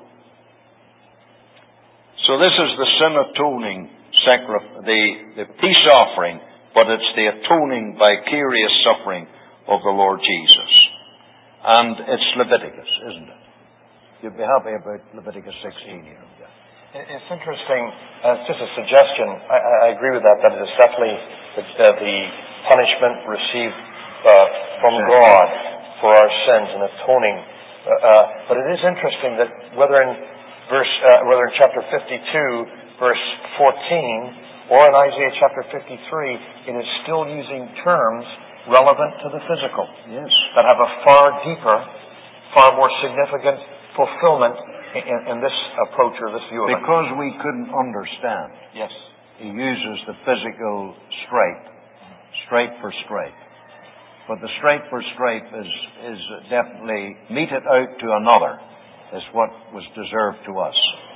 So this is the sin atoning sacrifice, the peace offering, but it's the atoning vicarious suffering of the Lord Jesus. And it's Leviticus, isn't it? You'd be happy about Leviticus 16 here. It's interesting. It's just a suggestion. I agree with that it is definitely the punishment received from God for our sins and atoning. But it is interesting that whether in chapter 52, verse 14, or in Isaiah chapter 53, it is still using terms relevant to the physical. Yes. That have a far deeper, far more significant fulfillment in this approach or this view of it. Because we couldn't understand. Yes. He uses the physical stripe for stripe. But the stripe for stripe is definitely meted out to another, is what was deserved to us.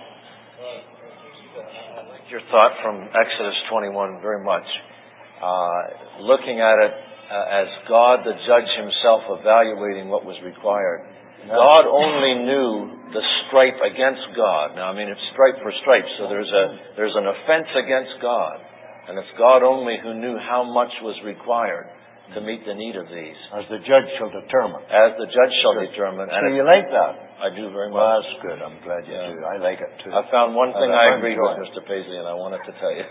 I like your thought from Exodus 21 very much. Looking at it as God, the judge himself, evaluating what was required. God only knew the stripe against God. Now, I mean, it's stripe for stripe, so there's an offense against God. And it's God only who knew how much was required to meet the need of these. As the judge shall determine. As the judge shall determine. So you like that? I do very much. Well, that's good. I'm glad you do. I like it too. I found one thing I agreed with, Mr. Paisley, and I wanted to tell you.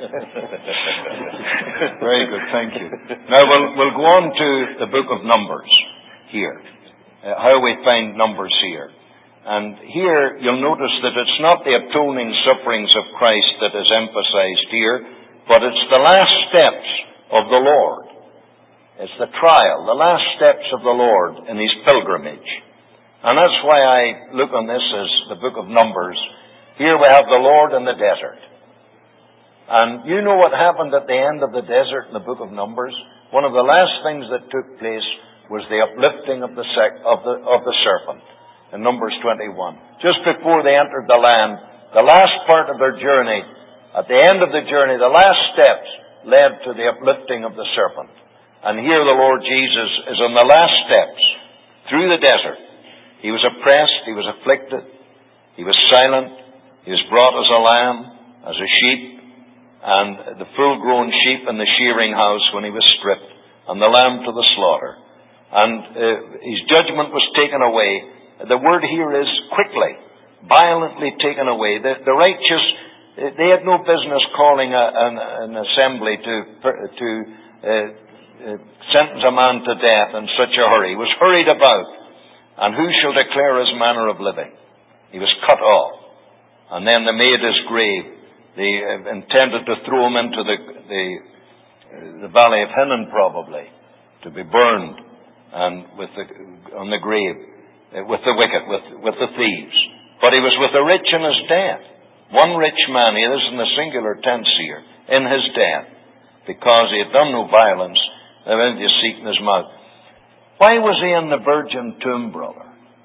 Very good. Thank you. Now, we'll go on to the book of Numbers here. How we find Numbers here. And here you'll notice that it's not the atoning sufferings of Christ that is emphasized here, but it's the last steps of the Lord. It's the trial, the last steps of the Lord in his pilgrimage. And that's why I look on this as the book of Numbers. Here we have the Lord in the desert. And you know what happened at the end of the desert in the book of Numbers? One of the last things that took place was the uplifting of the serpent in Numbers 21. Just before they entered the land, the last part of their journey, at the end of the journey, the last steps led to the uplifting of the serpent. And here the Lord Jesus is on the last steps through the desert. He was oppressed, he was afflicted, he was silent, he was brought as a lamb, as a sheep, and the full-grown sheep in the shearing house when he was stripped, and the lamb to the slaughter. And his judgment was taken away. The word here is quickly, violently taken away. The righteous, they had no business calling an assembly to sentence a man to death in such a hurry. He was hurried about. And who shall declare his manner of living? He was cut off. And then they made his grave. They intended to throw him into the valley of Hinnom, probably, to be burned, and on the grave, with the wicked, with the thieves. But he was with the rich in his death. One rich man, he is in the singular tense here, in his death, because he had done no violence, there was deceit in his mouth. Why was he in the virgin tomb, brother?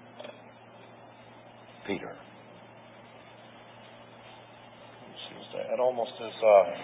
Peter. It almost is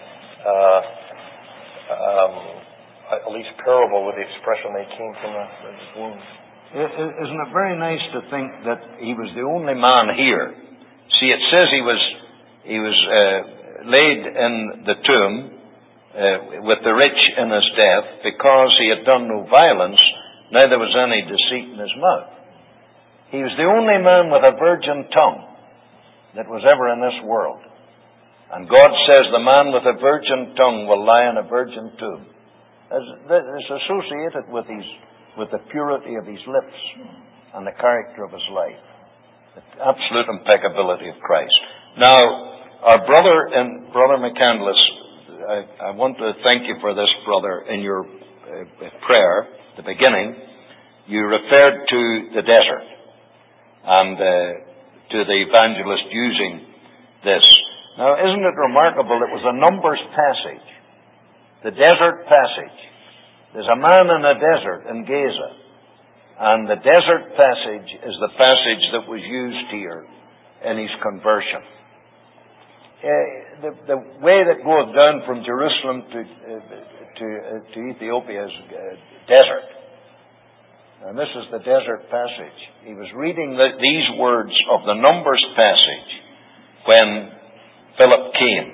at least parable with the expression they came from the womb. Isn't it very nice to think that he was the only man here? See, it says he was laid in the tomb with the rich in his death because he had done no violence, neither was any deceit in his mouth. He was the only man with a virgin tongue that was ever in this world. And God says the man with a virgin tongue will lie in a virgin tomb. It's associated with the purity of his lips and the character of his life. The absolute impeccability of Christ. Now, our Brother McCandless, I want to thank you for this, brother, in your prayer, the beginning. You referred to the desert and to the evangelist using this. Now, isn't it remarkable? It was a Numbers passage, the desert passage. There's a man in a desert in Gaza, and the desert passage is the passage that was used here in his conversion. The way that goes down from Jerusalem to Ethiopia is desert. And this is the desert passage. He was reading these words of the Numbers passage when Philip came.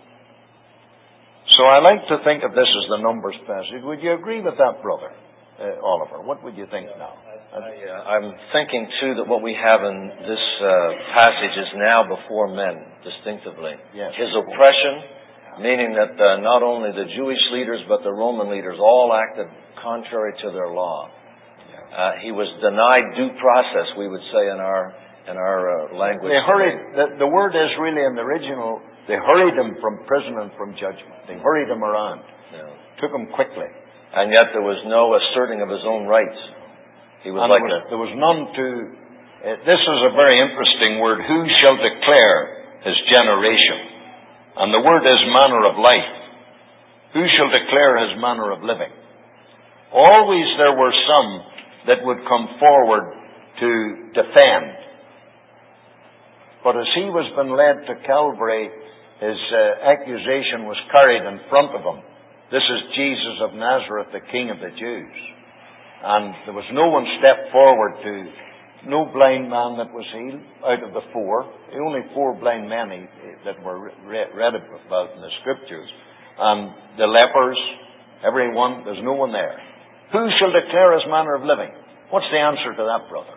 So I like to think of this as the Numbers passage. Would you agree with that, Brother Oliver? What would you think now? I'm thinking, too, that what we have in this passage is now before men, distinctively. Yes. His oppression, meaning that not only the Jewish leaders but the Roman leaders all acted contrary to their law. He was denied due process, we would say in our language. They hurried. The word is really in the original. They hurried him from prison and from judgment. They hurried him around. Yeah. Took him quickly. And yet there was no asserting of his own rights. He was there was none to. This is a very interesting word. Who shall declare his generation? And the word is manner of life. Who shall declare his manner of living? Always there were some that would come forward to defend. But as he was being led to Calvary, his accusation was carried in front of him. This is Jesus of Nazareth, the King of the Jews. And there was no one stepped forward no blind man that was healed out of the four. Only 4 blind men that were read about in the Scriptures. And the lepers, everyone, there's no one there. Who shall declare his manner of living? What's the answer to that, brother?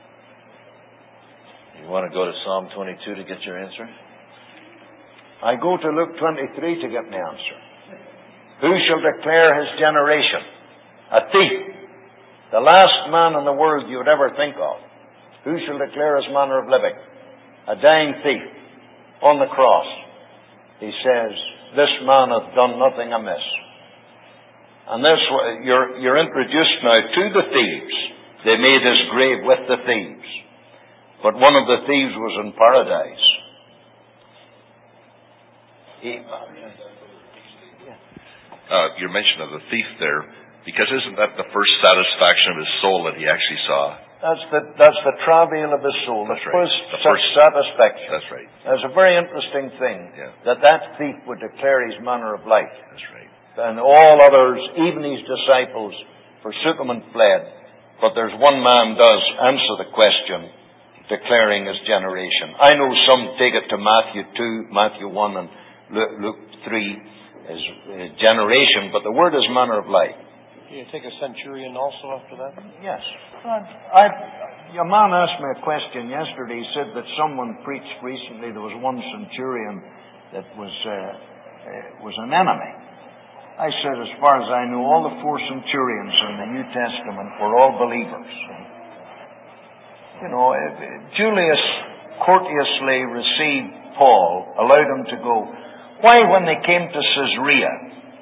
You want to go to Psalm 22 to get your answer? I go to Luke 23 to get my answer. Who shall declare his generation? A thief. The last man in the world you would ever think of. Who shall declare his manner of living? A dying thief on the cross. He says, this man hath done nothing amiss. And this, you're introduced now to the thieves. They made his grave with the thieves. But one of the thieves was in paradise. Your mention of the thief there, because isn't that the first satisfaction of his soul that he actually saw? That's the travail of his soul. That's the right. first satisfaction. That's right. That's a very interesting thing, that thief would declare his manner of life. That's right. And all others, even his disciples, forsook him and fled. But there's one man does answer the question, declaring his generation. I know some take it to Matthew 2, Matthew 1, and Luke 3 as generation, but the word is manner of life. Can you take a centurion also after that? Yes. Your man asked me a question yesterday. He said that someone preached recently there was one centurion that was an enemy. I said, as far as I know, all the 4 centurions in the New Testament were all believers. You know, Julius courteously received Paul, allowed him to go. Why, when they came to Caesarea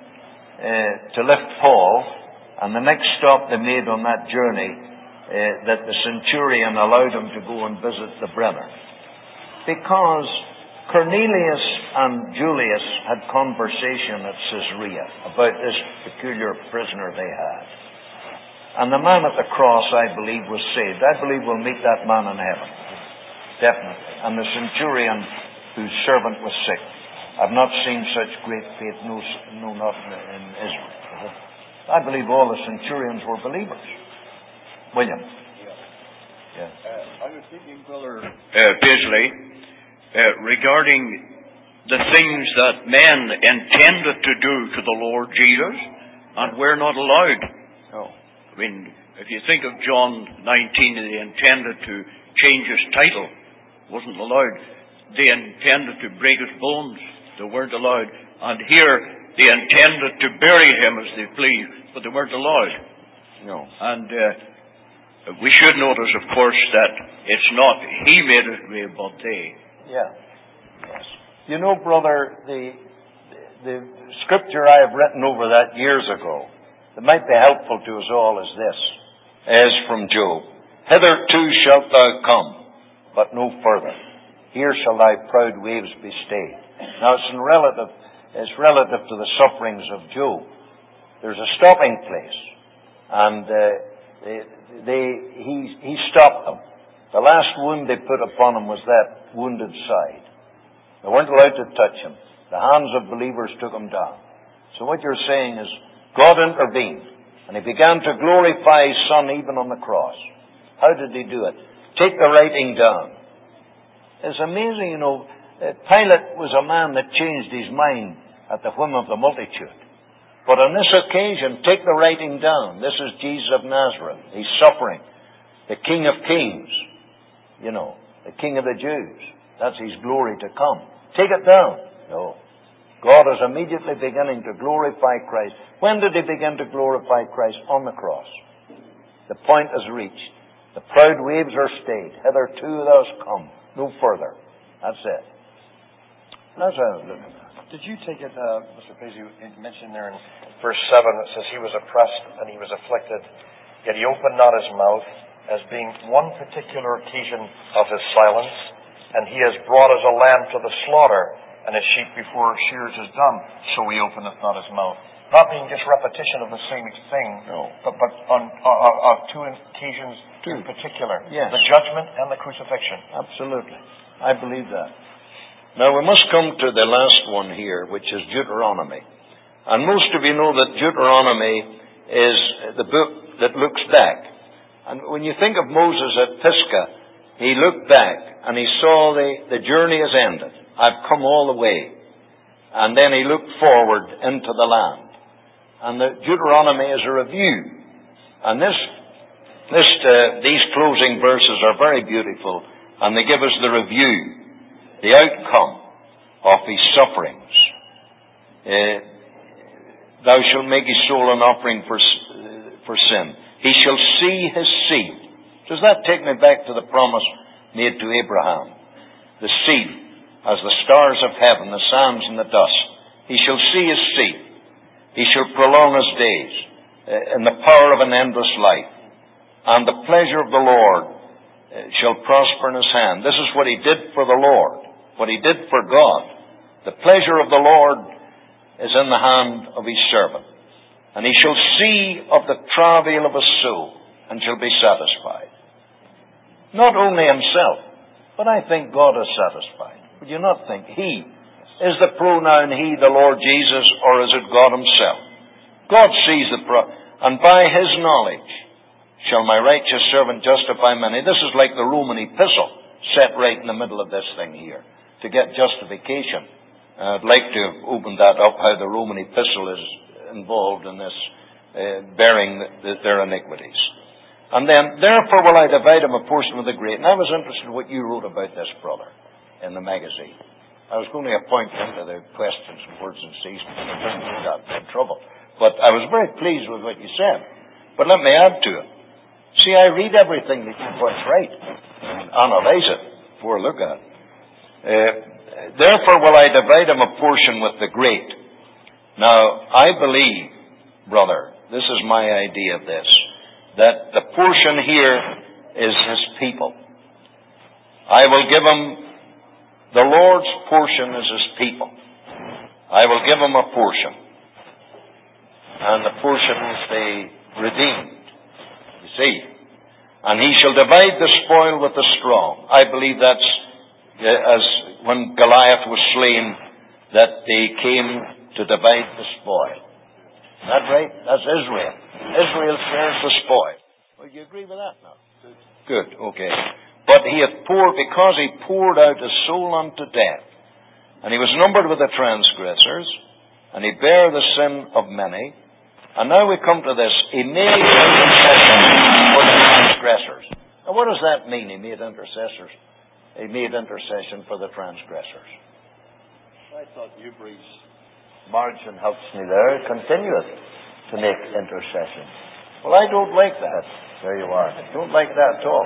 to lift Paul, and the next stop they made on that journey, that the centurion allowed him to go and visit the brenner? Because Cornelius and Julius had conversation at Caesarea about this peculiar prisoner they had. And the man at the cross, I believe, was saved. I believe we'll meet that man in heaven. Definitely. And the centurion whose servant was sick. I've not seen such great faith, no, not in Israel. I believe all the centurions were believers. William? I was thinking, Brother Paisley, regarding the things that men intended to do to the Lord Jesus and were not allowed. Oh. I mean, if you think of John 19, they intended to change his title. Wasn't allowed. They intended to break his bones. They weren't allowed. And here, they intended to bury him as they pleased, but they weren't allowed. No. And we should notice, of course, that it's not he made his grave, but they. Yeah. Yes. You know, brother, the scripture I have written over that years ago, that might be helpful to us all, is this, as from Job. Hitherto shalt thou come, but no further. Here shall thy proud waves be stayed. Now it's relative to the sufferings of Job. There's a stopping place. And he stopped them. The last wound they put upon him was that wounded side. They weren't allowed to touch him. The hands of believers took him down. So what you're saying is God intervened. And he began to glorify his Son even on the cross. How did he do it? Take the writing down. It's amazing, Pilate was a man that changed his mind at the whim of the multitude. But on this occasion, take the writing down. This is Jesus of Nazareth. He's suffering. The King of Kings. The King of the Jews. That's his glory to come. Take it down. No. God is immediately beginning to glorify Christ. When did he begin to glorify Christ? On the cross. The point is reached. The proud waves are stayed. Hitherto thou hast come. No further. That's it. That's how I look at that. Did you take it, Mr. Paisley, you mentioned there in verse 7, it says, he was oppressed and he was afflicted, yet he opened not his mouth, as being one particular occasion of his silence, and he has brought as a lamb to the slaughter, and as sheep before shears is dumb, so he openeth not his mouth. Not being just repetition of the same thing, no. but on two occasions in particular. Yes. The judgment and the crucifixion. Absolutely. I believe that. Now we must come to the last one here, which is Deuteronomy. And most of you know that Deuteronomy is the book that looks back. And when you think of Moses at Pisgah, he looked back and he saw the journey has ended. I've come all the way. And then he looked forward into the land. And the Deuteronomy is a review. And these closing verses are very beautiful. And they give us the review. The outcome of his sufferings. Thou shalt make his soul an offering for sin. He shall see his seed. Does that take me back to the promise made to Abraham? The seed, as the stars of heaven, the sands and the dust. He shall see his seed. He shall prolong his days in the power of an endless life. And the pleasure of the Lord shall prosper in his hand. This is what he did for the Lord. What he did for God. The pleasure of the Lord is in the hand of his servant. And he shall see of the travail of his soul, and shall be satisfied. Not only himself, but I think God is satisfied. Would you not think? He. Is the pronoun he, the Lord Jesus, or is it God himself? God sees and by his knowledge shall my righteous servant justify many. This is like the Roman epistle, set right in the middle of this thing here, to get justification. I'd like to open that up, how the Roman epistle is involved in this, bearing their iniquities. And then, therefore will I divide him a portion of the great. And I was interested in what you wrote about this, brother, in the magazine. I was going to appoint him to the questions and words and seasons, and I didn't do that in trouble. But I was very pleased with what you said. But let me add to it. See, I read everything that you put right, and analyze it before I look at it. Therefore will I divide him a portion with the great. Now, I believe, brother, this is my idea of this, that the portion here is his people. I will give him, the Lord's portion is his people. I will give him a portion. And the portion is the redeemed. You see? And he shall divide the spoil with the strong. I believe that's as when Goliath was slain, that they came to divide the spoil. Is that right? That's Israel. Israel shares the spoil. Well, you agree with that now? Good, okay. But he hath poured, because he poured out his soul unto death, and he was numbered with the transgressors, and he bare the sin of many. And now we come to this. He made intercession for the transgressors. Now what does that mean, he made intercessors? He made intercession for the transgressors. I thought Newbury's margin helps me there. Continueth to make intercession. Well, I don't like that. There you are. I don't like that at all.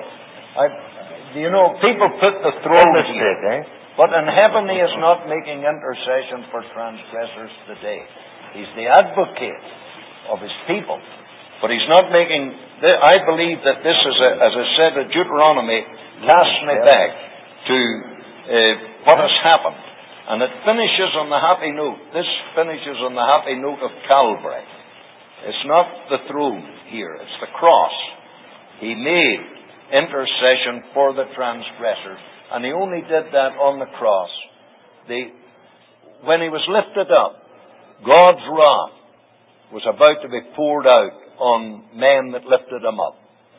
People put the throne here. But in heaven he is not making intercession for transgressors today. He's the advocate of his people. But he's not making... I believe that this is, as I said, Deuteronomy casts me back to what has happened. And it finishes on the happy note. This finishes on the happy note of Calvary. It's not the throne here, it's the cross. He made intercession for the transgressors, and He only did that on the cross. When He was lifted up, God's wrath was about to be poured out on men that lifted Him up.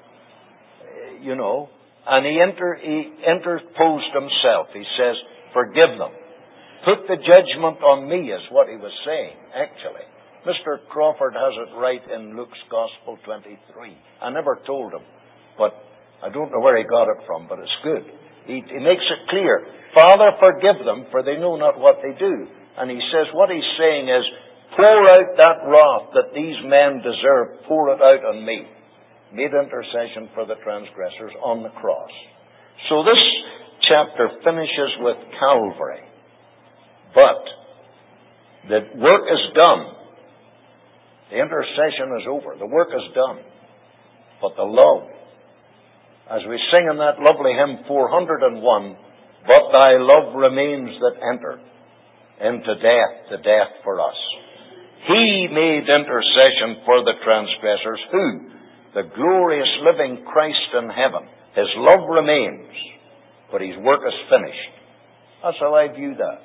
And He interposed Himself. He says, forgive them. Put the judgment on me, is what He was saying, actually. Mr. Crawford has it right in Luke's Gospel 23. I never told him, but I don't know where he got it from, but it's good. He makes it clear. Father, forgive them, for they know not what they do. And He says what He's saying is, pour out that wrath that these men deserve, pour it out on me. Made intercession for the transgressors on the cross. So this chapter finishes with Calvary. But the work is done. The intercession is over. The work is done. But the love, as we sing in that lovely hymn 401, but thy love remains that entered into death, the death for us. He made intercession for the transgressors. Who? The glorious living Christ in heaven. His love remains, but His work is finished. That's how I view that.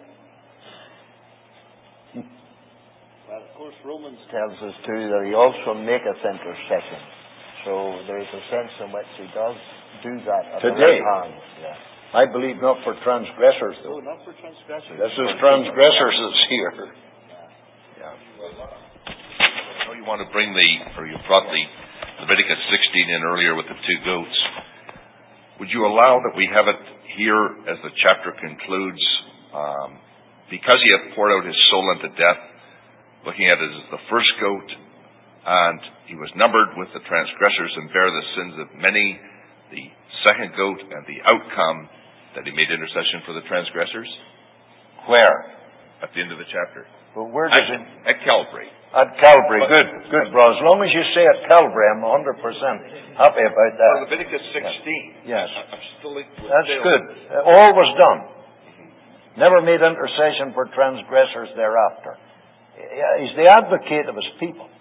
Well, of course, Romans tells us too that He also maketh intercession. So there is a sense in which He does do that at today. the right hand. Yeah. I believe not for transgressors, though. No, not for transgressors. This is transgressors that's here. Yeah. I know you want to bring you brought the Leviticus 16 in earlier with the two goats. Would you allow that we have it here as the chapter concludes? Because He hath poured out His soul unto death, looking at it as the first goat, and He was numbered with the transgressors and bare the sins of many, the second goat, and the outcome that He made intercession for the transgressors? Where? At the end of the chapter. Well, where does it? At Calvary. At Calvary. Good, bro. As long as you say at Calvary, I'm 100% happy about that. Well, Leviticus 16. Yes. I'm still... That's good. All was done. Never made intercession for transgressors thereafter. He's the advocate of His people.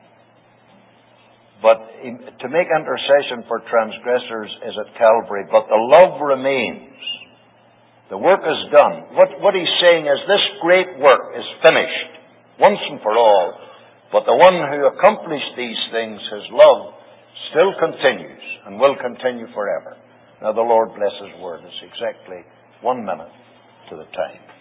But to make intercession for transgressors is at Calvary. But the love remains. The work is done. What He's saying is this great work is finished once and for all. But the one who accomplished these things, His love, still continues and will continue forever. Now the Lord bless His word. It's exactly 1 minute to the time.